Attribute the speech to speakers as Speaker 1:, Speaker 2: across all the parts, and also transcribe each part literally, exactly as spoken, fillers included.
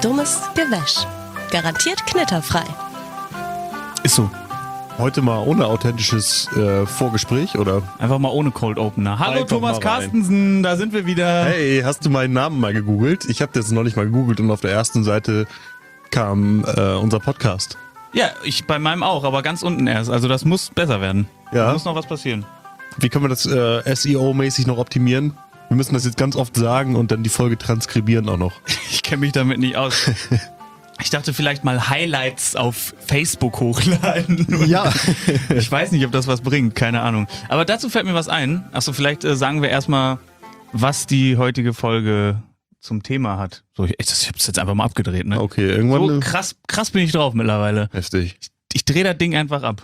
Speaker 1: Dummes Gewäsch. Garantiert knitterfrei.
Speaker 2: Ist so.
Speaker 3: Heute mal ohne authentisches äh, Vorgespräch, oder?
Speaker 2: Einfach mal ohne Cold Opener. Hallo
Speaker 3: Einfach
Speaker 2: Thomas
Speaker 3: mal rein.
Speaker 2: Carstensen, da sind wir wieder.
Speaker 3: Hey, hast du meinen Namen mal gegoogelt? Ich habe das noch nicht mal gegoogelt und auf der ersten Seite kam äh, unser Podcast.
Speaker 2: Ja, ich bei meinem auch, aber ganz unten erst. Also das muss besser werden.
Speaker 3: Ja.
Speaker 2: Da muss noch was passieren.
Speaker 3: Wie können wir das äh, S E O-mäßig noch optimieren? Wir müssen das jetzt ganz oft sagen und dann die Folge transkribieren auch noch.
Speaker 2: Ich kenne mich damit nicht aus. Ich dachte vielleicht mal Highlights auf Facebook hochladen.
Speaker 3: Ja.
Speaker 2: Ich weiß nicht, ob das was bringt, keine Ahnung. Aber dazu fällt mir was ein. Achso, vielleicht äh, sagen wir erstmal, was die heutige Folge zum Thema hat. So, ich, ich hab's jetzt einfach mal abgedreht, ne?
Speaker 3: Okay, irgendwann.
Speaker 2: So krass, krass bin ich drauf mittlerweile.
Speaker 3: Heftig.
Speaker 2: Ich, ich drehe das Ding einfach ab.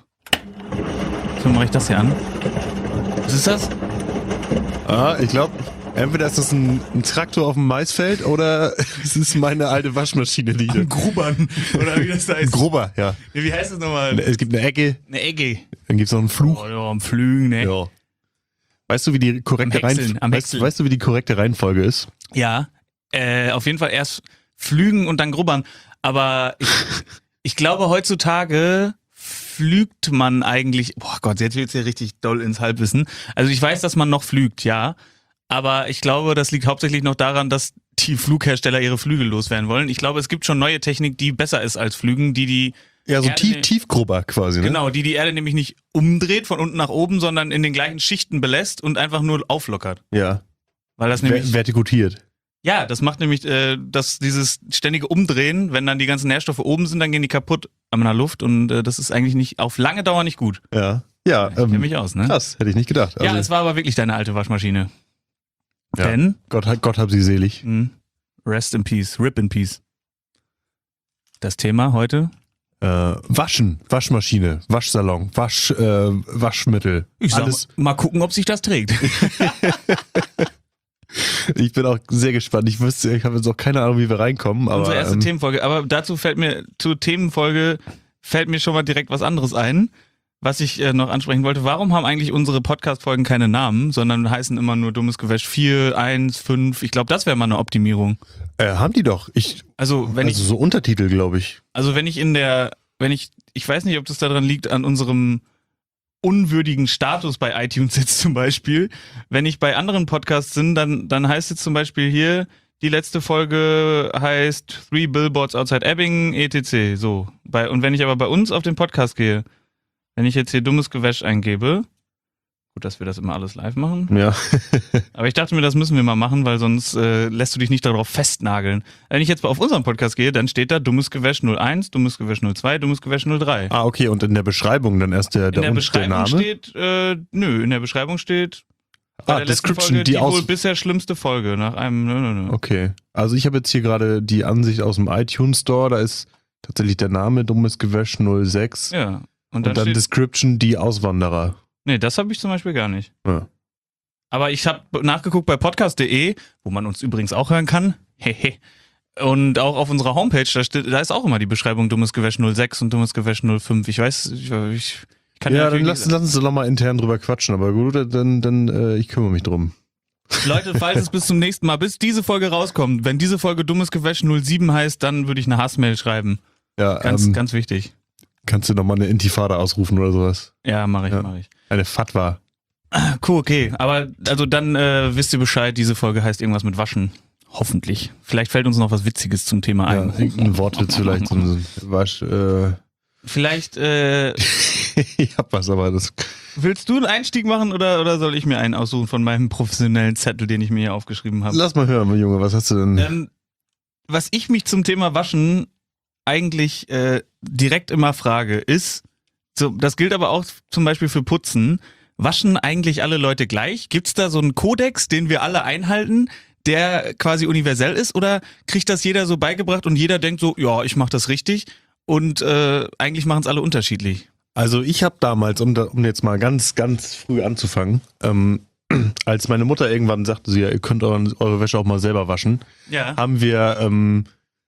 Speaker 2: So mache ich das hier an. Was ist das?
Speaker 3: Ah, ich glaube, entweder ist das ein, ein Traktor auf dem Maisfeld oder es ist meine alte Waschmaschine, die
Speaker 2: Ein Grubbern. Oder wie das da
Speaker 3: Ein
Speaker 2: heißt.
Speaker 3: Grubber, ja.
Speaker 2: Wie heißt das nochmal?
Speaker 3: Es gibt eine Ecke,
Speaker 2: Eine Egge.
Speaker 3: dann gibt es noch einen Fluch.
Speaker 2: Oh, ja, am Flügen, ne?
Speaker 3: Ja. Weißt du, wie die korrekte
Speaker 2: Am Häckseln,
Speaker 3: Reihenfolge
Speaker 2: am
Speaker 3: weißt,
Speaker 2: Häckseln.
Speaker 3: weißt du, wie die korrekte Reihenfolge ist?
Speaker 2: Ja, äh, auf jeden Fall erst flügen und dann grubbern. Aber ich, ich glaube, heutzutage flügt man eigentlich, boah Gott, jetzt wird's hier richtig doll ins Halbwissen. Also ich weiß, dass man noch flügt, ja. Aber ich glaube, das liegt hauptsächlich noch daran, dass die Flughersteller ihre Flüge loswerden wollen. Ich glaube, es gibt schon neue Technik, die besser ist als Flügen, die die
Speaker 3: Ja, so
Speaker 2: Erde-
Speaker 3: tief, Tiefgrubber quasi, ne?
Speaker 2: Genau, die die Erde nämlich nicht umdreht von unten nach oben, sondern in den gleichen Schichten belässt und einfach nur auflockert.
Speaker 3: Ja.
Speaker 2: Weil das
Speaker 3: Ver
Speaker 2: nämlich
Speaker 3: vertikutiert.
Speaker 2: Ja, das macht nämlich, äh, dass dieses ständige Umdrehen, wenn dann die ganzen Nährstoffe oben sind, dann gehen die kaputt an der Luft und äh, das ist eigentlich nicht auf lange Dauer nicht gut.
Speaker 3: Ja. Ja,
Speaker 2: Ich kenne
Speaker 3: ähm,
Speaker 2: mich aus, ne?
Speaker 3: krass, hätte ich nicht gedacht.
Speaker 2: Ja,
Speaker 3: Also,
Speaker 2: es war aber wirklich deine alte Waschmaschine.
Speaker 3: Ja.
Speaker 2: Denn,
Speaker 3: Gott, hat- Gott hab sie selig.
Speaker 2: mh, rest in peace, rip in peace. Das Thema heute?
Speaker 3: Äh, Waschen, Waschmaschine, Waschsalon, Wasch, äh, Waschmittel.
Speaker 2: Ich sag
Speaker 3: Alles.
Speaker 2: mal gucken, ob sich das trägt.
Speaker 3: Ich bin auch sehr gespannt. Ich wüsste, ich habe jetzt auch keine Ahnung, wie wir reinkommen. Aber,
Speaker 2: Unsere erste
Speaker 3: ähm,
Speaker 2: Themenfolge. Aber dazu fällt mir, zur Themenfolge fällt mir schon mal direkt was anderes ein, was ich äh, noch ansprechen wollte. Warum haben eigentlich unsere Podcast-Folgen keine Namen, sondern heißen immer nur Dummes Gewäsch vier, eins, fünf? Ich glaube, das wäre mal eine Optimierung.
Speaker 3: äh, haben die doch. Ich,
Speaker 2: Also, wenn
Speaker 3: also
Speaker 2: ich,
Speaker 3: so Untertitel, glaube ich.
Speaker 2: also wenn ich in der, wenn ich, ich weiß nicht, ob das daran liegt, an unserem unwürdigen Status bei iTunes jetzt zum Beispiel. Wenn ich bei anderen Podcasts bin, dann, dann heißt jetzt zum Beispiel hier, die letzte Folge heißt Three Billboards Outside Ebbing, et cetera. So. Bei, und wenn ich aber bei uns auf den Podcast gehe, wenn ich jetzt hier dummes Gewäsch eingebe, gut, dass wir das immer alles live machen,
Speaker 3: Ja.
Speaker 2: aber ich dachte mir, das müssen wir mal machen, weil sonst äh, lässt du dich nicht darauf festnageln. Wenn ich jetzt auf unseren Podcast gehe, dann steht da dummes Gewäsch null eins, dummes Gewäsch null zwei, dummes Gewäsch null drei.
Speaker 3: Ah, okay. Und in der Beschreibung dann erst der,
Speaker 2: In
Speaker 3: der,
Speaker 2: der
Speaker 3: und- der
Speaker 2: Beschreibung
Speaker 3: Name.
Speaker 2: steht, äh, nö, in der Beschreibung steht bei
Speaker 3: Ah,
Speaker 2: der letzten
Speaker 3: Description,
Speaker 2: Folge,
Speaker 3: die
Speaker 2: die,
Speaker 3: aus-
Speaker 2: wohl bisher schlimmste Folge nach einem, nö, nö, nö.
Speaker 3: Okay. Also ich habe jetzt hier gerade die Ansicht aus dem iTunes Store. Da ist tatsächlich der Name Dummes Gewäsch null sechs.
Speaker 2: Ja. Und
Speaker 3: Und
Speaker 2: dann,
Speaker 3: dann
Speaker 2: steht,
Speaker 3: Description, die Auswanderer.
Speaker 2: nee, das habe ich zum Beispiel gar nicht.
Speaker 3: Ja.
Speaker 2: Aber ich habe nachgeguckt bei podcast punkt de, wo man uns übrigens auch hören kann. Hehe. Und auch auf unserer Homepage, da, steht, da ist auch immer die Beschreibung Dummes Gewäsch null sechs und Dummes Gewäsch null fünf. Ich weiß, ich, ich kann
Speaker 3: Ja, dann
Speaker 2: natürlich
Speaker 3: lass,
Speaker 2: nicht-
Speaker 3: lass uns doch nochmal intern drüber quatschen. Aber gut, dann, dann äh, ich kümmere mich drum.
Speaker 2: Leute, falls es bis zum nächsten Mal, bis diese Folge rauskommt, wenn diese Folge Dummes Gewäsch null sieben heißt, dann würde ich eine Hassmail schreiben.
Speaker 3: Ja,
Speaker 2: Ganz,
Speaker 3: ähm,
Speaker 2: ganz wichtig.
Speaker 3: kannst du nochmal eine Intifada ausrufen oder sowas?
Speaker 2: Ja, mache ich,
Speaker 3: ja.
Speaker 2: mache ich.
Speaker 3: Eine Fatwa.
Speaker 2: Cool, okay. Aber also dann äh, wisst ihr Bescheid, diese Folge heißt irgendwas mit Waschen. Hoffentlich. Vielleicht fällt uns noch was Witziges zum Thema
Speaker 3: Ja,
Speaker 2: ein.
Speaker 3: irgendein Wortwitz vielleicht. So ein Wasch, äh,
Speaker 2: Vielleicht äh,
Speaker 3: ich hab was, aber das.
Speaker 2: willst du einen Einstieg machen oder, oder soll ich mir einen aussuchen von meinem professionellen Zettel, den ich mir hier aufgeschrieben habe?
Speaker 3: Lass mal hören, mein Junge, was hast du denn?
Speaker 2: Ähm, was ich mich zum Thema Waschen eigentlich äh, direkt immer frage, ist, so, das gilt aber auch zum Beispiel für Putzen, waschen eigentlich alle Leute gleich? Gibt's da so einen Kodex, den wir alle einhalten, der quasi universell ist? Oder kriegt das jeder so beigebracht und jeder denkt so, ja, ich mach das richtig und äh, eigentlich machen es alle unterschiedlich?
Speaker 3: Also ich habe damals, um, da, um jetzt mal ganz, ganz früh anzufangen, ähm, als meine Mutter irgendwann sagte, sie, ja, ihr könnt eure, eure Wäsche auch mal selber waschen,
Speaker 2: Ja.
Speaker 3: haben wir ähm,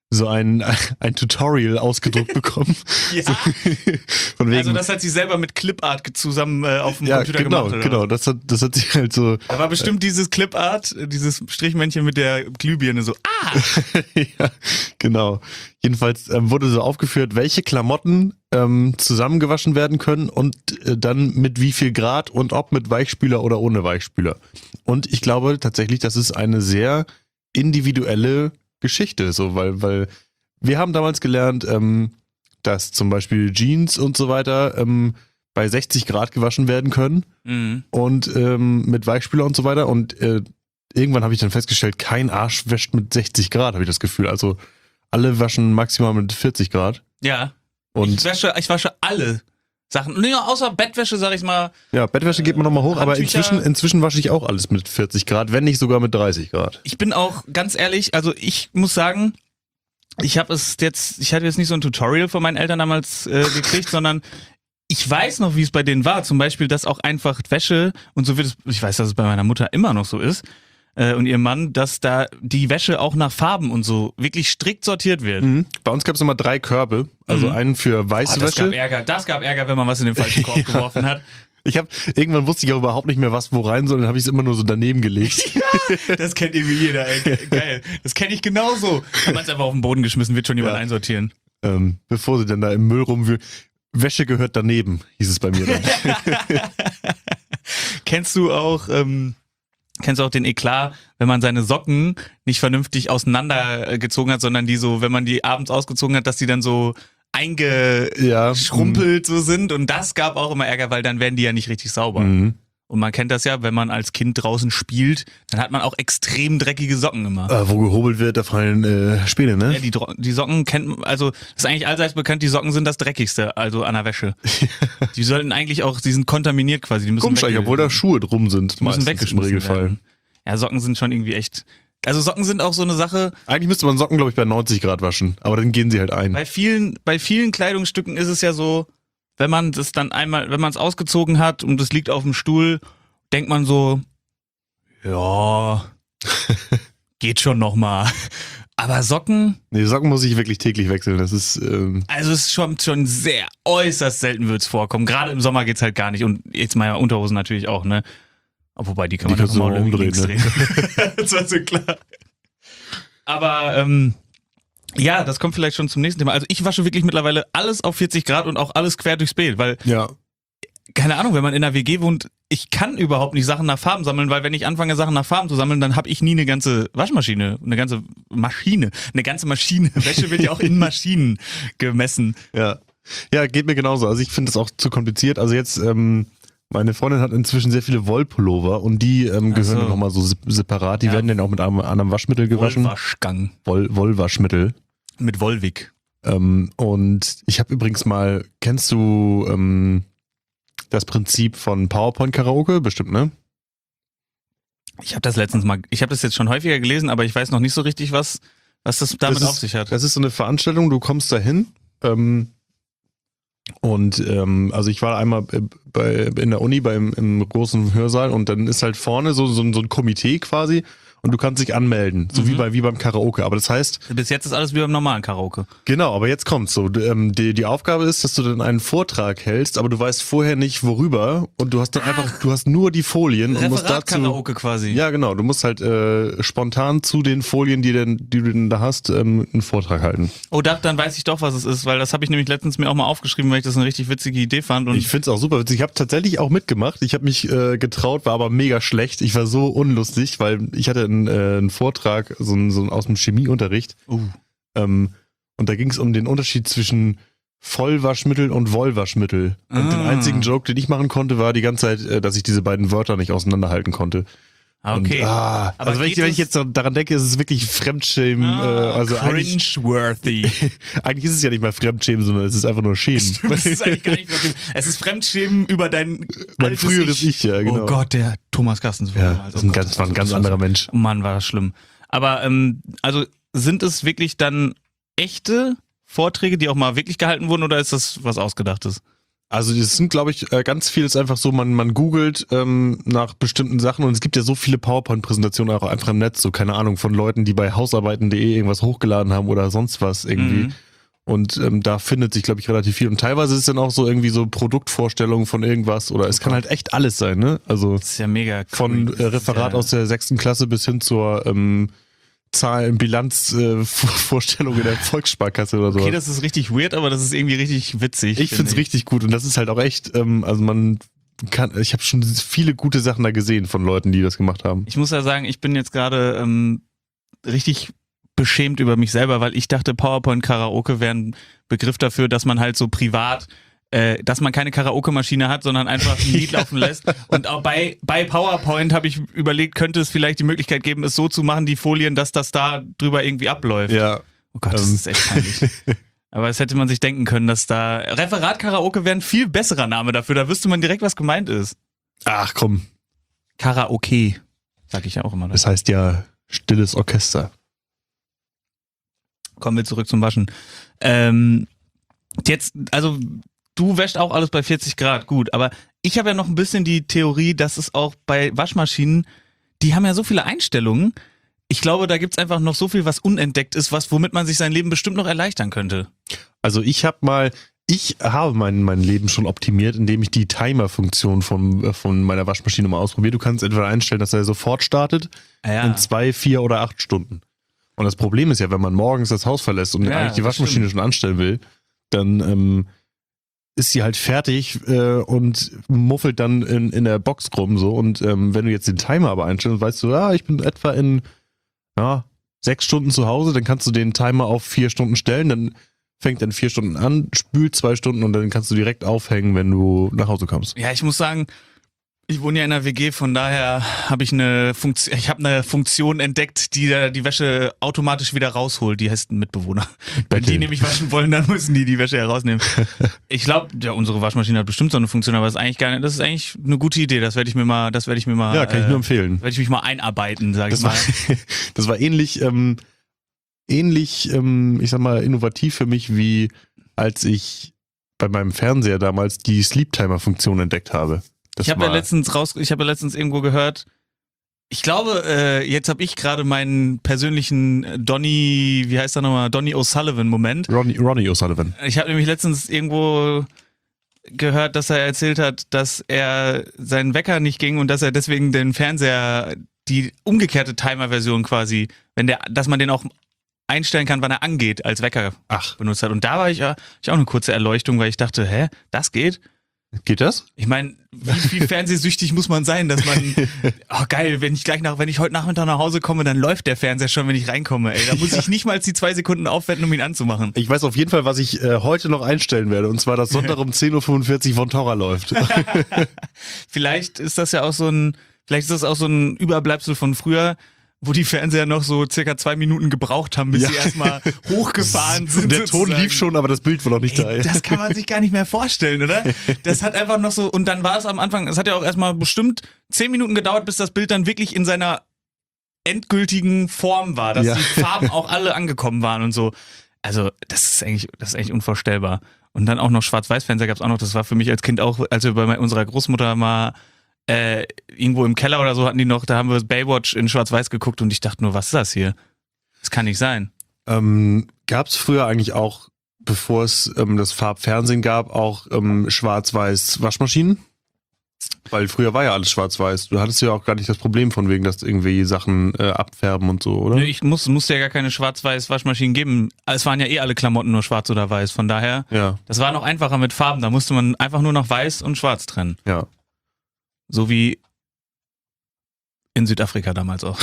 Speaker 3: so ein, ein Tutorial ausgedruckt bekommen.
Speaker 2: Ja.
Speaker 3: So, von wegen,
Speaker 2: Also das hat sie selber mit Clipart zusammen äh, auf dem
Speaker 3: ja,
Speaker 2: Computer
Speaker 3: genau,
Speaker 2: gemacht. Oder
Speaker 3: genau.
Speaker 2: was?
Speaker 3: Das hat, das hat sich halt so.
Speaker 2: Da war bestimmt dieses Clipart, äh, dieses Strichmännchen mit der Glühbirne so, ah!
Speaker 3: Ja, genau. Jedenfalls ähm, wurde so aufgeführt, welche Klamotten ähm, zusammengewaschen werden können und äh, dann mit wie viel Grad und ob mit Weichspüler oder ohne Weichspüler. Und ich glaube tatsächlich, das ist eine sehr individuelle Geschichte, so, weil, weil wir haben damals gelernt, ähm, dass zum Beispiel Jeans und so weiter ähm, bei sechzig Grad gewaschen werden können
Speaker 2: Mhm.
Speaker 3: und ähm, mit Weichspüler und so weiter. Und äh, irgendwann habe ich dann festgestellt, kein Arsch wäscht mit sechzig Grad, habe ich das Gefühl. Also alle waschen maximal mit vierzig Grad.
Speaker 2: Ja.
Speaker 3: Und
Speaker 2: ich, wasche, ich wasche alle Sachen. Nee, außer Bettwäsche, sag ich mal.
Speaker 3: ja, Bettwäsche geht man nochmal hoch, aber
Speaker 2: Handtücher.
Speaker 3: inzwischen, inzwischen wasche ich auch alles mit vierzig Grad, wenn nicht sogar mit dreißig Grad.
Speaker 2: Ich bin auch ganz ehrlich, also ich muss sagen, ich habe es jetzt, ich hatte jetzt nicht so ein Tutorial von meinen Eltern damals äh, gekriegt, sondern ich weiß noch, wie es bei denen war. Zum Beispiel, dass auch einfach Wäsche, und so wird es, ich weiß, dass es bei meiner Mutter immer noch so ist, äh, und ihrem Mann, dass da die Wäsche auch nach Farben und so wirklich strikt sortiert wird.
Speaker 3: Mhm. Bei uns gab es immer drei Körbe, also
Speaker 2: Mhm.
Speaker 3: einen für weiße
Speaker 2: Oh, das gab
Speaker 3: Wäsche.
Speaker 2: Ärger, das gab Ärger, wenn man was in den falschen Korb geworfen hat.
Speaker 3: Ich habe irgendwann wusste ich auch überhaupt nicht mehr, was wo rein soll, dann habe ich es immer nur so daneben gelegt.
Speaker 2: Das kennt irgendwie jeder, ey. Ge- Geil. Das kenne ich genauso. Wenn man es einfach auf den Boden geschmissen, wird schon jemand
Speaker 3: Ja.
Speaker 2: einsortieren.
Speaker 3: ähm, bevor sie dann da im Müll rumwühlen. Wäsche gehört daneben, hieß es bei mir dann.
Speaker 2: Kennst du auch, ähm, kennst du auch den Eklat, wenn man seine Socken nicht vernünftig auseinandergezogen hat, sondern die so, wenn man die abends ausgezogen hat, dass die dann so eingeschrumpelt
Speaker 3: Ja,
Speaker 2: so sind, und das gab auch immer Ärger, weil dann werden die ja nicht richtig sauber.
Speaker 3: Mhm.
Speaker 2: Und man kennt das ja, wenn man als Kind draußen spielt, dann hat man auch extrem dreckige Socken immer.
Speaker 3: Äh, wo gehobelt wird, da fallen äh, Späne, ne?
Speaker 2: Ja, die, Dro- die Socken kennt man, also das ist eigentlich allseits bekannt, die Socken sind das Dreckigste, also an der Wäsche. Die sollten eigentlich auch, die sind kontaminiert quasi. Die müssen
Speaker 3: Komisch, obwohl da Schuhe drum sind,
Speaker 2: die müssen
Speaker 3: meistens im
Speaker 2: weggeschmissen
Speaker 3: Regelfall.
Speaker 2: werden. Ja, Socken sind schon irgendwie echt. Also Socken sind auch so eine Sache,
Speaker 3: Eigentlich müsste man Socken, glaube ich, bei neunzig Grad waschen, aber dann gehen sie halt ein.
Speaker 2: bei vielen, bei vielen Kleidungsstücken ist es ja so, wenn man das dann einmal, wenn man es ausgezogen hat und es liegt auf dem Stuhl, denkt man so, ja, geht schon nochmal. Aber Socken,
Speaker 3: Nee, Socken muss ich wirklich täglich wechseln. Das ist, ähm,
Speaker 2: also es ist schon, schon sehr äußerst selten wird's vorkommen. Gerade im Sommer geht's halt gar nicht. Und jetzt mal Unterhosen natürlich auch, ne? Aber wobei, die kann
Speaker 3: Die
Speaker 2: man
Speaker 3: kannst du
Speaker 2: auch mal
Speaker 3: auch umdrehen,
Speaker 2: links drehen. Das war so klar. Aber ähm, ja, das kommt vielleicht schon zum nächsten Thema. Also ich wasche wirklich mittlerweile alles auf vierzig Grad und auch alles quer durchs Bild, weil,
Speaker 3: ja.
Speaker 2: keine Ahnung, wenn man in einer W G wohnt, ich kann überhaupt nicht Sachen nach Farben sammeln, weil wenn ich anfange, Sachen nach Farben zu sammeln, dann habe ich nie eine ganze Waschmaschine, eine ganze Maschine, eine ganze Maschine. Wäsche wird ja auch in Maschinen gemessen.
Speaker 3: Ja. Ja, geht mir genauso. Also ich finde das auch zu kompliziert. Also jetzt, ähm, meine Freundin hat inzwischen sehr viele Wollpullover und die ähm,
Speaker 2: Ach
Speaker 3: gehören
Speaker 2: so.
Speaker 3: dann nochmal so sep- separat. Die
Speaker 2: Ja.
Speaker 3: werden dann auch mit einem anderem Waschmittel gewaschen.
Speaker 2: Wollwaschgang
Speaker 3: Woll, Wollwaschmittel.
Speaker 2: mit Wollwig.
Speaker 3: Ähm, und ich habe übrigens mal, kennst du ähm, das Prinzip von PowerPoint Karaoke? Bestimmt, ne?
Speaker 2: Ich habe das letztens mal, ich habe das jetzt schon häufiger gelesen, aber ich weiß noch nicht so richtig, was, was das damit
Speaker 3: Das ist-
Speaker 2: auf sich hat.
Speaker 3: Das ist so eine Veranstaltung, du kommst dahin ähm, und ähm, also ich war einmal bei, in der Uni beim im großen Hörsaal und dann ist halt vorne so, so, ein- so ein Komitee quasi und du kannst dich anmelden, so
Speaker 2: Mhm.
Speaker 3: wie, bei, wie beim Karaoke. Aber das heißt,
Speaker 2: Bis jetzt ist alles wie beim normalen Karaoke.
Speaker 3: genau, aber jetzt kommt's so. Du, Ähm, die, die Aufgabe ist, dass du dann einen Vortrag hältst, aber du weißt vorher nicht worüber und du hast dann einfach, du hast nur die Folien und musst dazu.
Speaker 2: Referat-Karaoke quasi.
Speaker 3: Ja, genau. Du musst halt äh, spontan zu den Folien, die, denn, die du denn da hast, ähm, einen Vortrag halten.
Speaker 2: Oh, da, dann weiß ich doch, was es ist, weil das habe ich nämlich letztens mir auch mal aufgeschrieben, weil ich das eine richtig witzige Idee fand. Und
Speaker 3: Ich find's auch super witzig. Ich habe tatsächlich auch mitgemacht. Ich habe mich äh, getraut, war aber mega schlecht. Ich war so unlustig, weil ich hatte einen, äh, einen Vortrag, so, einen, so einen aus dem Chemieunterricht.
Speaker 2: uh,
Speaker 3: Ähm, und da ging es um den Unterschied zwischen Vollwaschmittel und Wollwaschmittel. Und
Speaker 2: Ah.
Speaker 3: den einzigen Joke, den ich machen konnte, war die ganze Zeit, äh, dass ich diese beiden Wörter nicht auseinanderhalten konnte.
Speaker 2: okay.
Speaker 3: Und, ah,
Speaker 2: Aber
Speaker 3: also wenn ich,
Speaker 2: geht
Speaker 3: wenn ich
Speaker 2: es-
Speaker 3: jetzt daran denke, ist es wirklich Fremdschämen.
Speaker 2: Ah,
Speaker 3: äh, also eigentlich,
Speaker 2: cringe-worthy.
Speaker 3: eigentlich ist es ja nicht mal Fremdschämen, sondern es ist einfach nur Schämen.
Speaker 2: Das ist eigentlich gar nicht wirklich. Es ist Fremdschämen über dein,
Speaker 3: Mein
Speaker 2: altes
Speaker 3: früheres Ich, ja, genau.
Speaker 2: Oh Gott, der Thomas Carstens.
Speaker 3: Ja,
Speaker 2: Also,
Speaker 3: das ist ein
Speaker 2: oh
Speaker 3: ganz,
Speaker 2: Gott,
Speaker 3: war ein ganz
Speaker 2: das
Speaker 3: anderer Mensch.
Speaker 2: Oh Mann, war das schlimm. Aber ähm, also sind es wirklich dann echte Vorträge, die auch mal wirklich gehalten wurden, oder ist das was Ausgedachtes?
Speaker 3: Also das sind, glaube ich, äh, ganz viel ist einfach so, man, man googelt ähm, nach bestimmten Sachen und es gibt ja so viele PowerPoint-Präsentationen auch einfach im Netz, so keine Ahnung, von Leuten, die bei hausarbeiten punkt de irgendwas hochgeladen haben oder sonst was irgendwie.
Speaker 2: Mhm.
Speaker 3: Und ähm, da findet sich, glaube ich, relativ viel. Und teilweise ist es dann auch so irgendwie so Produktvorstellungen von irgendwas oder es kann halt echt alles sein, ne? Also
Speaker 2: Das ist ja mega cool.
Speaker 3: von
Speaker 2: Das
Speaker 3: äh,
Speaker 2: ist
Speaker 3: Referat
Speaker 2: ja,
Speaker 3: aus der sechsten Klasse bis hin zur ähm, Zahlen, Bilanz, äh, Vorstellung in der Volkssparkasse oder so.
Speaker 2: Okay, das ist richtig weird, aber das ist irgendwie richtig witzig.
Speaker 3: Ich finde es richtig gut und das ist halt auch echt, ähm, also man kann, ich habe schon viele gute Sachen da gesehen von Leuten, die das gemacht haben.
Speaker 2: Ich muss ja sagen, ich bin jetzt gerade ähm, richtig beschämt über mich selber, weil ich dachte, PowerPoint-Karaoke wäre ein Begriff dafür, dass man halt so privat, äh, dass man keine Karaoke-Maschine hat, sondern einfach ein Lied laufen lässt. Und auch bei, bei PowerPoint habe ich überlegt, könnte es vielleicht die Möglichkeit geben, es so zu machen, die Folien, dass das da drüber irgendwie abläuft.
Speaker 3: Ja.
Speaker 2: Oh Gott, das
Speaker 3: Ähm.
Speaker 2: ist echt peinlich. Aber das hätte man sich denken können, dass da Referat-Karaoke wäre ein viel besserer Name dafür. Da wüsste man direkt, was gemeint ist.
Speaker 3: Ach komm,
Speaker 2: Karaoke, sag ich ja auch immer.
Speaker 3: das heißt ja stilles Orchester.
Speaker 2: Kommen wir zurück zum Waschen. Ähm, jetzt, also du wäschst auch alles bei vierzig Grad, gut, aber ich habe ja noch ein bisschen die Theorie, dass es auch bei Waschmaschinen, die haben ja so viele Einstellungen. Ich glaube, da gibt's einfach noch so viel, was unentdeckt ist, was womit man sich sein Leben bestimmt noch erleichtern könnte.
Speaker 3: Also ich habe mal, ich habe mein, mein Leben schon optimiert, indem ich die Timer-Funktion von, von meiner Waschmaschine mal ausprobiere. Du kannst entweder einstellen, dass er sofort startet,
Speaker 2: Ja.
Speaker 3: in zwei, vier oder acht Stunden. Und das Problem ist ja, wenn man morgens das Haus verlässt und
Speaker 2: Ja,
Speaker 3: eigentlich die
Speaker 2: das
Speaker 3: Waschmaschine
Speaker 2: stimmt.
Speaker 3: schon anstellen will, dann ähm, ist sie halt fertig äh, und muffelt dann in, in der Box rum so. Und ähm, wenn du jetzt den Timer aber einstellst, weißt du, ja, ich bin etwa in ja, sechs Stunden zu Hause, dann kannst du den Timer auf vier Stunden stellen, dann fängt dann vier Stunden an, spült zwei Stunden und dann kannst du direkt aufhängen, wenn du nach Hause kommst.
Speaker 2: Ja, ich muss sagen, ich wohne ja in einer W G, von daher habe ich eine Funktion, ich habe eine Funktion entdeckt, die da die Wäsche automatisch wieder rausholt. Die heißt ein Mitbewohner. Wenn die
Speaker 3: Bettel.
Speaker 2: nämlich waschen wollen, dann müssen die die Wäsche herausnehmen. Ich glaube, ja, unsere Waschmaschine hat bestimmt so eine Funktion, aber das ist eigentlich gar nicht, das ist eigentlich eine gute Idee. Das werde ich mir mal, das werde ich mir mal,
Speaker 3: Ja, kann ich nur empfehlen.
Speaker 2: werde ich mich mal einarbeiten, sage ich
Speaker 3: Das
Speaker 2: mal.
Speaker 3: war, das war ähnlich, ähm, ähnlich, ähm, ich sag mal, innovativ für mich, wie als ich bei meinem Fernseher damals die Sleep-Timer-Funktion entdeckt habe. Das
Speaker 2: Ich habe ja
Speaker 3: war-
Speaker 2: letztens raus, ich habe ja letztens irgendwo gehört, ich glaube, äh, jetzt habe ich gerade meinen persönlichen Donny, wie heißt er nochmal, Donny O'Sullivan-Moment.
Speaker 3: Ronnie, Ronnie O'Sullivan.
Speaker 2: Ich habe nämlich letztens irgendwo gehört, dass er erzählt hat, dass er seinen Wecker nicht ging und dass er deswegen den Fernseher, die umgekehrte Timer-Version quasi, wenn der, dass man den auch einstellen kann, wann er angeht, als Wecker
Speaker 3: Ach,
Speaker 2: benutzt hat. Und da war ich, ja- ich auch eine kurze Erleuchtung, weil ich dachte, hä, das geht?
Speaker 3: geht das?
Speaker 2: Ich meine, wie, wie fernsehsüchtig muss man sein, dass man, oh geil, wenn ich gleich nach, wenn ich heute Nachmittag nach Hause komme, dann läuft der Fernseher schon, wenn ich reinkomme, ey. Da muss ich nicht mal die zwei Sekunden aufwenden, um ihn anzumachen.
Speaker 3: Ich weiß auf jeden Fall, was ich äh, heute noch einstellen werde. Und zwar, dass Sonntag um zehn Uhr fünfundvierzig von Torra läuft.
Speaker 2: Vielleicht ist das ja auch so ein, vielleicht ist das auch so ein Überbleibsel von früher, wo die Fernseher noch so circa zwei Minuten gebraucht haben, bis
Speaker 3: Ja.
Speaker 2: sie erstmal hochgefahren sind.
Speaker 3: Der Ton
Speaker 2: sozusagen.
Speaker 3: lief schon, aber das Bild war noch nicht da.
Speaker 2: Ey, das kann man sich gar nicht mehr vorstellen, oder? Das hat einfach noch so, und dann war es am Anfang, es hat ja auch erstmal bestimmt zehn Minuten gedauert, bis das Bild dann wirklich in seiner endgültigen Form war, dass
Speaker 3: Ja.
Speaker 2: die Farben auch alle angekommen waren und so. Also, das ist eigentlich, das ist eigentlich unvorstellbar. Und dann auch noch Schwarz-Weiß-Fernseher gab es auch noch, das war für mich als Kind auch, als wir bei unserer Großmutter mal äh, irgendwo im Keller oder so hatten die noch, da haben wir Baywatch in Schwarz-Weiß geguckt und ich dachte nur, was ist das hier? Das kann nicht sein.
Speaker 3: Ähm, gab es früher eigentlich auch, bevor es ähm, das Farbfernsehen gab, auch ähm, schwarz-weiß Waschmaschinen? Weil früher war ja alles schwarz-weiß. Du hattest ja auch gar nicht das Problem von wegen, dass irgendwie Sachen äh, abfärben und so, oder?
Speaker 2: Nö, ich muss, musste ja gar keine Schwarz-Weiß-Waschmaschinen geben. Es waren ja eh alle Klamotten nur schwarz oder weiß. Von daher,
Speaker 3: Ja,
Speaker 2: das war noch einfacher mit Farben. Da musste man einfach nur noch weiß und schwarz trennen.
Speaker 3: ja.
Speaker 2: So wie in Südafrika damals auch.